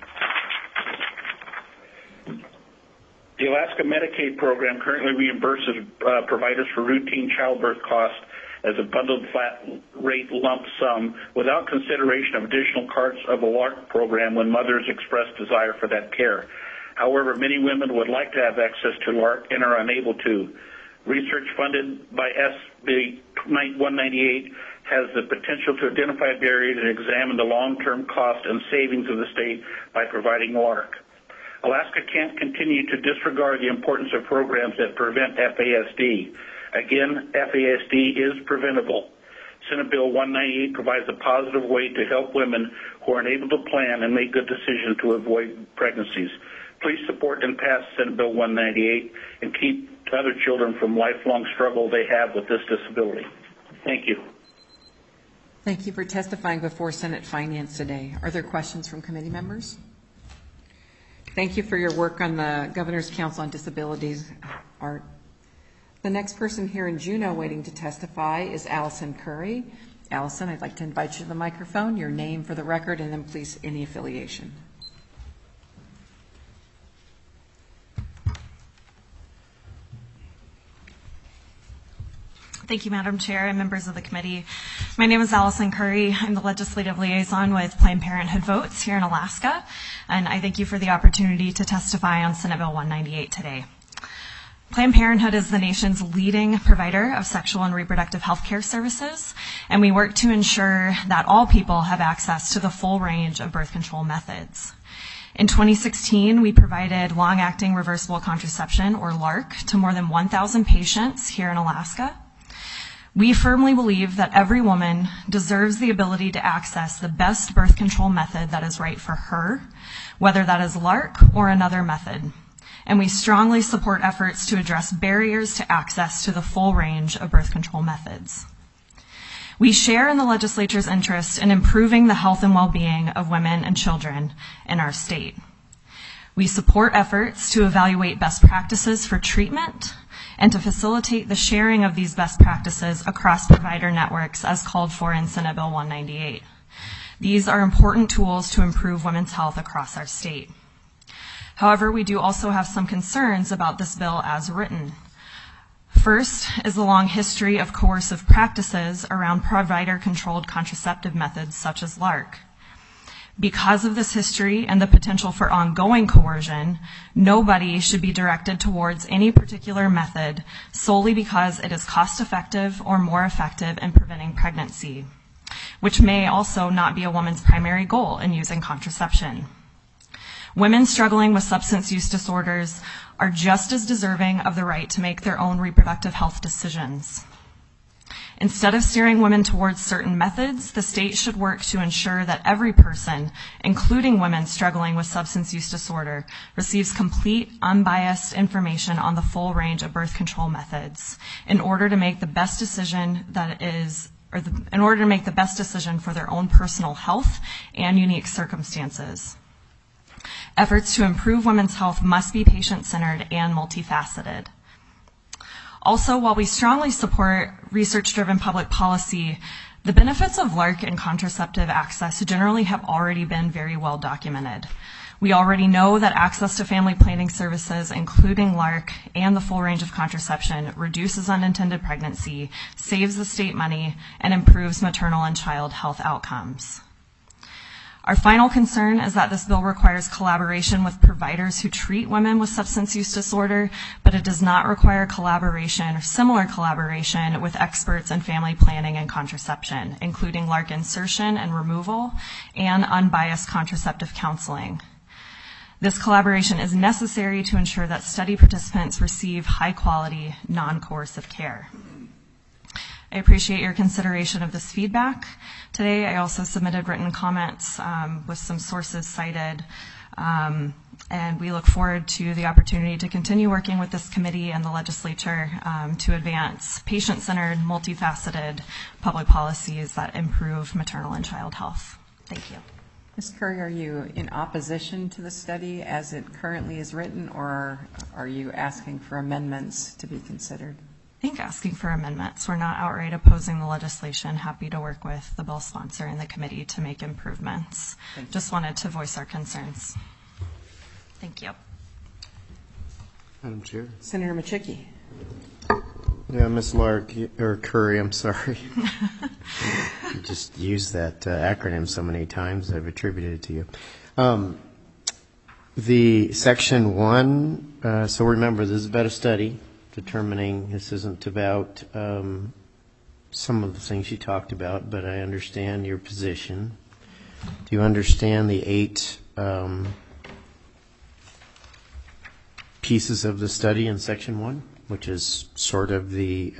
Speaker 20: The Alaska Medicaid program currently reimburses providers for routine childbirth costs as a bundled flat rate lump sum without consideration of additional parts of the LARC program when mothers express desire for that care. However, many women would like to have access to LARC and are unable to. Research funded by SB 198 has the potential to identify barriers and examine the long-term cost and savings of the state by providing LARC. Alaska can't continue to disregard the importance of programs that prevent FASD. Again, FASD is preventable. Senate Bill 198 provides a positive way to help women who are unable to plan and make good decisions to avoid pregnancies. Please support and pass Senate Bill 198 and keep other children from lifelong struggle they have with this disability. Thank you.
Speaker 1: Thank you for testifying before Senate Finance today. Are there questions from committee members? Thank you for your work on the Governor's Council on Disabilities, Art. The next person here in Juneau waiting to testify is Allison Curry. Allison, I'd like to invite you to the microphone, your name for the record, and then please any affiliation.
Speaker 21: Thank you, Madam Chair and members of the committee. My name is Allison Curry. I'm the legislative liaison with Planned Parenthood Votes here in Alaska, and I thank you for the opportunity to testify on Senate Bill 198 today. Planned Parenthood is the nation's leading provider of sexual and reproductive health care services, and we work to ensure that all people have access to the full range of birth control methods. In 2016, we provided long-acting reversible contraception, or LARC, to more than 1,000 patients here in Alaska. We firmly believe that every woman deserves the ability to access the best birth control method that is right for her, whether that is LARC or another method. And we strongly support efforts to address barriers to access to the full range of birth control methods. We share in the legislature's interest in improving the health and well-being of women and children in our state. We support efforts to evaluate best practices for treatment and to facilitate the sharing of these best practices across provider networks as called for in Senate Bill 198. These are important tools to improve women's health across our state. However, we do also have some concerns about this bill as written. First is the long history of coercive practices around provider-controlled contraceptive methods such as LARC. Because of this history and the potential for ongoing coercion, nobody should be directed towards any particular method solely because it is cost-effective or more effective in preventing pregnancy, which may also not be a woman's primary goal in using contraception. Women struggling with substance use disorders are just as deserving of the right to make their own reproductive health decisions. Instead of steering women towards certain methods, the state should work to ensure that every person, including women struggling with substance use disorder, receives complete, unbiased information on the full range of birth control methods in order to make the best decision for their own personal health and unique circumstances. Efforts to improve women's health must be patient-centered and multifaceted. Also, while we strongly support research-driven public policy, the benefits of LARC and contraceptive access generally have already been very well documented. We already know that access to family planning services, including LARC and the full range of contraception, reduces unintended pregnancy, saves the state money, and improves maternal and child health outcomes. Our final concern is that this bill requires collaboration with providers who treat women with substance use disorder, but it does not require collaboration or similar collaboration with experts in family planning and contraception, including LARC insertion and removal and unbiased contraceptive counseling. This collaboration is necessary to ensure that study participants receive high-quality, non-coercive care. I appreciate your consideration of this feedback. Today, I also submitted written comments with some sources cited, and we look forward to the opportunity to continue working with this committee and the legislature to advance patient-centered, multifaceted public policies that improve maternal and child health. Thank you.
Speaker 1: Ms. Curry, are you in opposition to the study as it currently is written, or are you asking for amendments to be considered?
Speaker 21: I think asking for amendments. We're not outright opposing the legislation. Happy to work with the bill sponsor and the committee to make improvements. Just wanted to voice our concerns. Thank you.
Speaker 7: Madam Chair.
Speaker 1: Senator Machicky.
Speaker 7: Yeah, Ms. Curry, I'm sorry. You just used that acronym so many times, I've attributed it to you. The section 1, so remember, this is about a study determining, this isn't about some of the things you talked about, but I understand your position. Do you understand the 8 pieces of the study in section 1, which is sort of the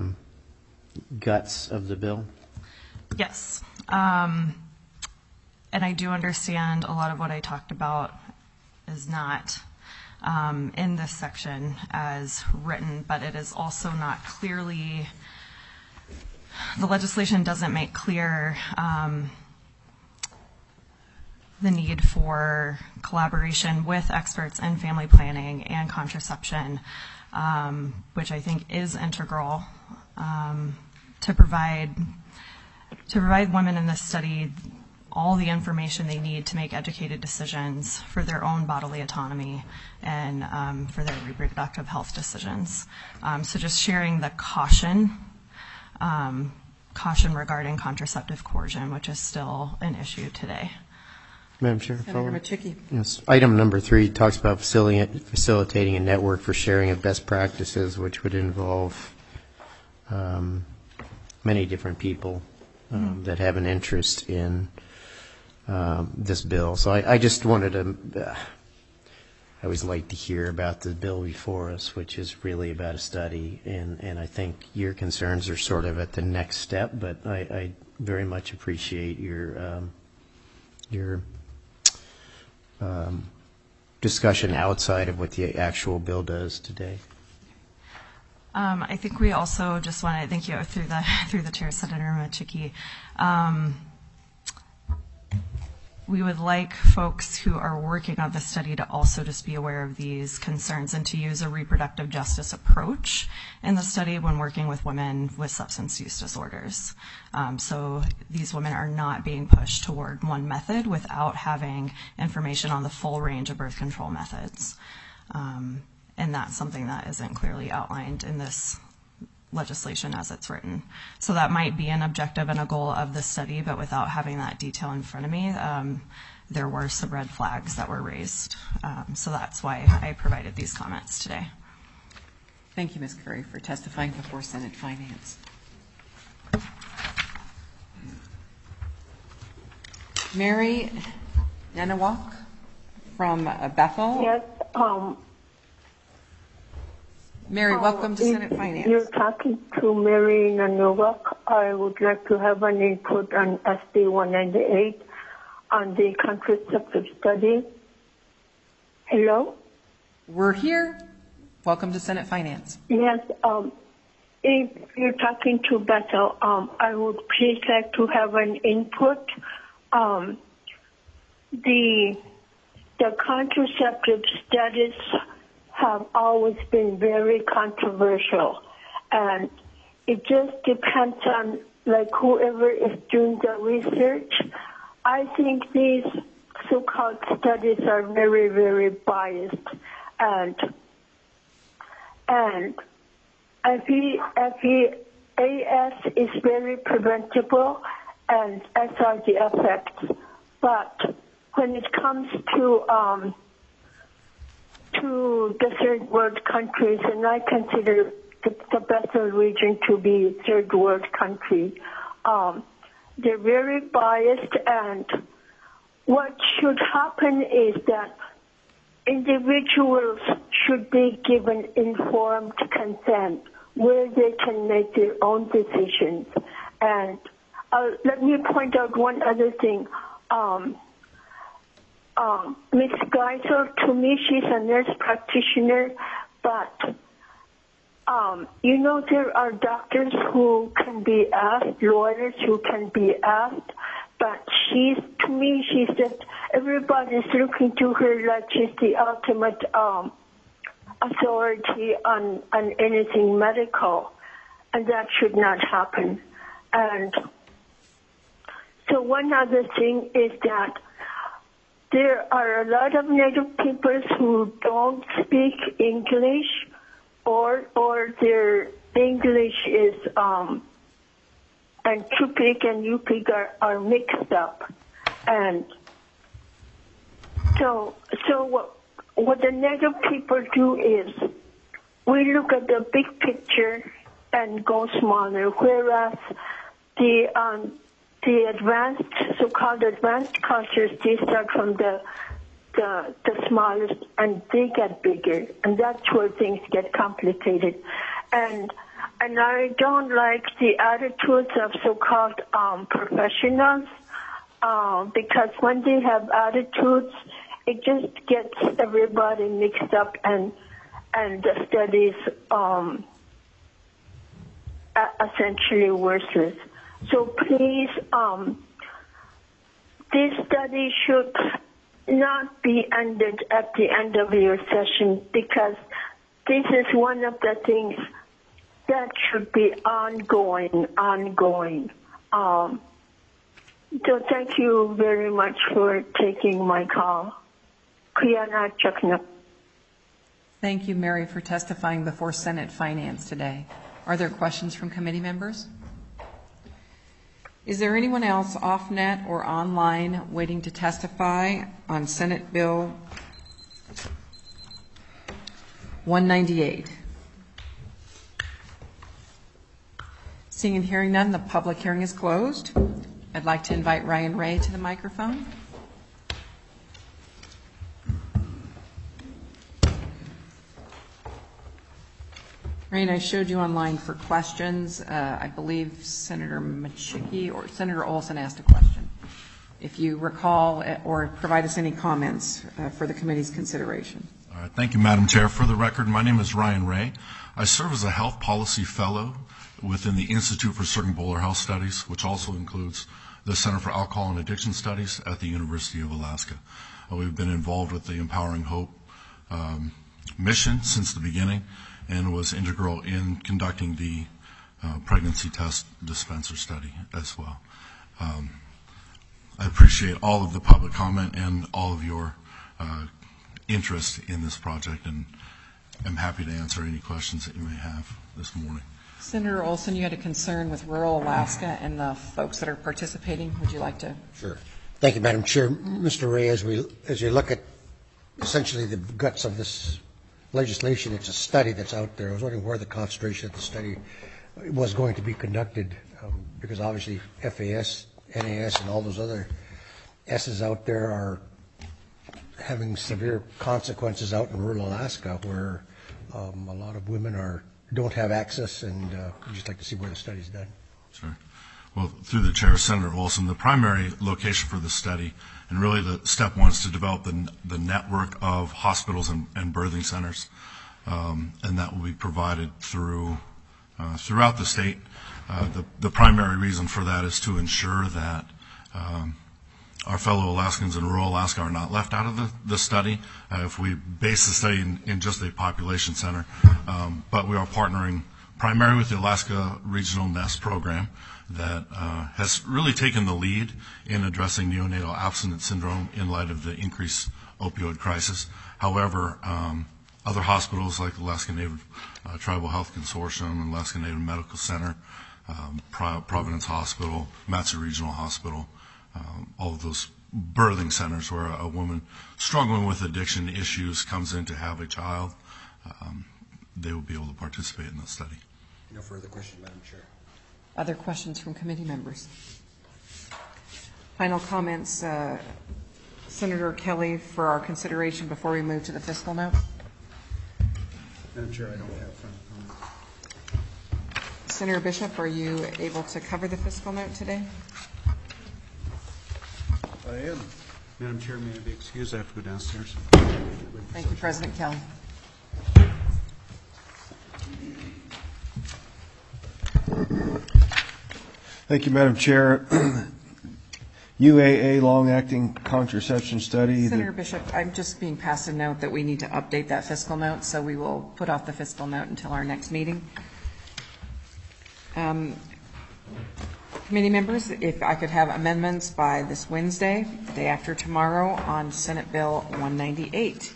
Speaker 7: guts of the bill?
Speaker 21: Yes. And I do understand a lot of what I talked about is not in this section as written, but it is also not clearly, the legislation doesn't make clear the need for collaboration with experts in family planning and contraception, which I think is integral to provide women in this study all the information they need to make educated decisions for their own bodily autonomy and for their reproductive health decisions. So just sharing the caution regarding contraceptive coercion, which is still an issue today.
Speaker 7: Madam Chair.
Speaker 1: Senator Machicky.
Speaker 7: Yes. Item number 3 talks about facilitating a network for sharing of best practices, which would involve many different people that have an interest in this bill. So I just wanted to, I always like to hear about the bill before us, which is really about a study, and I think your concerns are sort of at the next step, but I very much appreciate your discussion outside of what the actual bill does today.
Speaker 21: I think we also just want to thank you through the chair, Senator Machicky. We would like folks who are working on this study to also just be aware of these concerns and to use a reproductive justice approach in the study when working with women with substance use disorders. So these women are not being pushed toward one method without having information on the full range of birth control methods. And that's something that isn't clearly outlined in this legislation as it's written. So that might be an objective and a goal of this study, but without having that detail in front of me, there were some red flags that were raised. So that's why I provided these comments today.
Speaker 1: Thank you, Ms. Curry, for testifying before Senate Finance. Mary Nanawak from Bethel.
Speaker 3: Yes.
Speaker 1: Mary, welcome to Senate Finance.
Speaker 3: You're talking to Mary Nanawak. I would like to have an input on SB 198 on the contraceptive study. Hello?
Speaker 1: We're here. Welcome to Senate Finance.
Speaker 3: Yes. If you're talking to Bethel, I would please like to have an input. The contraceptive studies have always been very controversial, and it just depends on like whoever is doing the research. I think these so-called studies are very, very biased, and FEAS is very preventable, and as are the effects. But when it comes to the third world countries, and I consider the Bethel region to be a third world country, they're very biased, and what should happen is that individuals should be given informed consent where they can make their own decisions. And let me point out one other thing. Ms. Geisel, to me, she's a nurse practitioner, but there are doctors who can be asked, lawyers who can be asked, but she's just, everybody's looking to her like she's the ultimate authority on anything medical, and that should not happen. And so one other thing is that there are a lot of Native peoples who don't speak English, or their English is and Chupik and Yupik are mixed up, and so what the Native people do is we look at the big picture and go smaller, whereas the advanced, so-called advanced cultures, they start from the smallest and they get bigger, and that's where things get complicated. And I don't like the attitudes of so-called professionals, because when they have attitudes, it just gets everybody mixed up, and the studies essentially worthless. So please, this study should not be ended at the end of your session, because this is one of the things that should be ongoing. So thank you very much for taking my call. Kriana Chakna.
Speaker 1: Thank you, Mary, for testifying before Senate Finance today. Are there questions from committee members? Is there anyone else off-net or online waiting to testify on Senate Bill 198? Seeing and hearing none, the public hearing is closed. I'd like to invite Ryan Ray to the microphone. Ryan, I showed you online for questions. I believe Senator Machicki or Senator Olson asked a question. If you recall or provide us any comments for the committee's consideration.
Speaker 22: All right. Thank you, Madam Chair. For the record, my name is Ryan Ray. I serve as a health policy fellow within the Institute for Circumpolar Health Studies, which also includes the Center for Alcohol and Addiction Studies at the University of Alaska. We've been involved with the Empowering Hope mission since the beginning, and was integral in conducting the pregnancy test dispenser study as well. I appreciate all of the public comment and all of your interest in this project, and I'm happy to answer any questions that you may have this morning.
Speaker 1: Senator Olson, you had a concern with rural Alaska and the folks that are participating. Would you like to?
Speaker 8: Sure. Thank you, Madam Chair. Mr. Ray, as you look at essentially the guts of this legislation, it's a study that's out there. I was wondering where the concentration of the study was going to be conducted, because obviously FAS, NAS, and all those other S's out there are having severe consequences out in rural Alaska, where a lot of women don't have access, and I'd just like to see where the study's done.
Speaker 22: Sure. Well, through the chair, Senator Olson, the primary location for the study, and really the step one, is to develop the network of hospitals and birthing centers, and that will be provided throughout the state. The primary reason for that is to ensure that our fellow Alaskans in rural Alaska are not left out of the study. If we base the study in just a population center, but we are partnering primarily with the Alaska Regional NEST program that has really taken the lead in addressing neonatal abstinence syndrome in light of the increased opioid crisis. However, other hospitals like the Alaska Native Tribal Health Consortium and Alaska Native Medical Center, Providence Hospital, Matsu Regional Hospital, all of those birthing centers where a woman struggling with addiction issues comes in to have a child, they will be able to participate in the study.
Speaker 8: No further questions, Madam Chair.
Speaker 1: Other questions from committee members? Final comments, Senator Kelly, for our consideration before we move to the fiscal note?
Speaker 15: Madam Chair, I don't have final comments.
Speaker 1: Senator Bishop, are you able to cover the fiscal note today?
Speaker 15: I am. Madam Chair, may I be excused? I have to go downstairs.
Speaker 1: Thank you, President Kelly.
Speaker 6: Thank you, Madam Chair. UAA long-acting contraception study.
Speaker 1: Senator Bishop, I'm just being passed a note that we need to update that fiscal note, so we will put off the fiscal note until our next meeting. Committee members, if I could have amendments by this Wednesday, the day after tomorrow, on Senate Bill 198.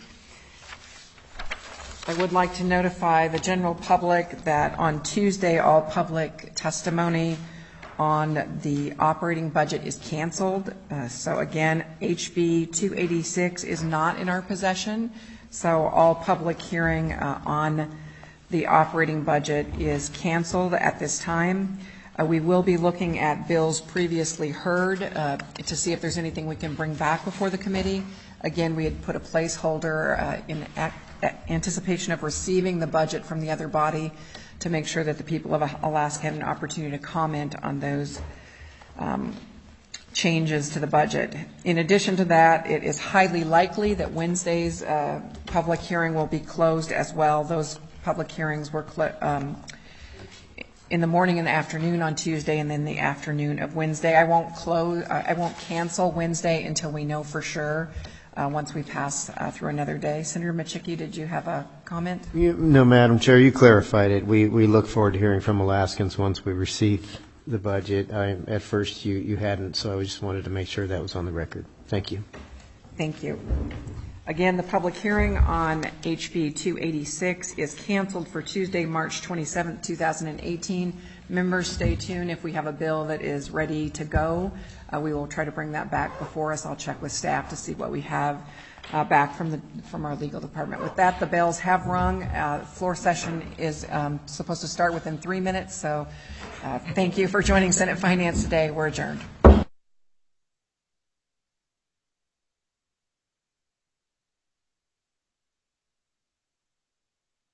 Speaker 1: I would like to notify the general public that on Tuesday, all public testimony on the operating budget is canceled. So again, HB 286 is not in our possession. So all public hearing on the operating budget is canceled at this time. We will be looking at bills previously heard to see if there's anything we can bring back before the committee. Again, we had put a placeholder in anticipation of receiving the budget from the other body to make sure that the people of Alaska had an opportunity to comment on those changes to the budget. In addition to that, it is highly likely that Wednesday's public hearing will be closed as well. Those public hearings were in the morning and the afternoon on Tuesday, and then the afternoon of Wednesday. I won't cancel Wednesday until we know for sure. Once we pass through another day. Senator Michicki, did you have a comment?
Speaker 7: No, Madam Chair, you clarified it. We look forward to hearing from Alaskans once we receive the budget. At first, you hadn't, so I just wanted to make sure that was on the record. Thank you.
Speaker 1: Thank you. Again, the public hearing on HB 286 is canceled for Tuesday, March 27, 2018. Members, stay tuned. If we have a bill that is ready to go, we will try to bring that back before us. I'll check with staff to see what we have back from our legal department. With that, the bells have rung. Floor session is supposed to start within 3 minutes. So thank you for joining Senate Finance today. We're adjourned.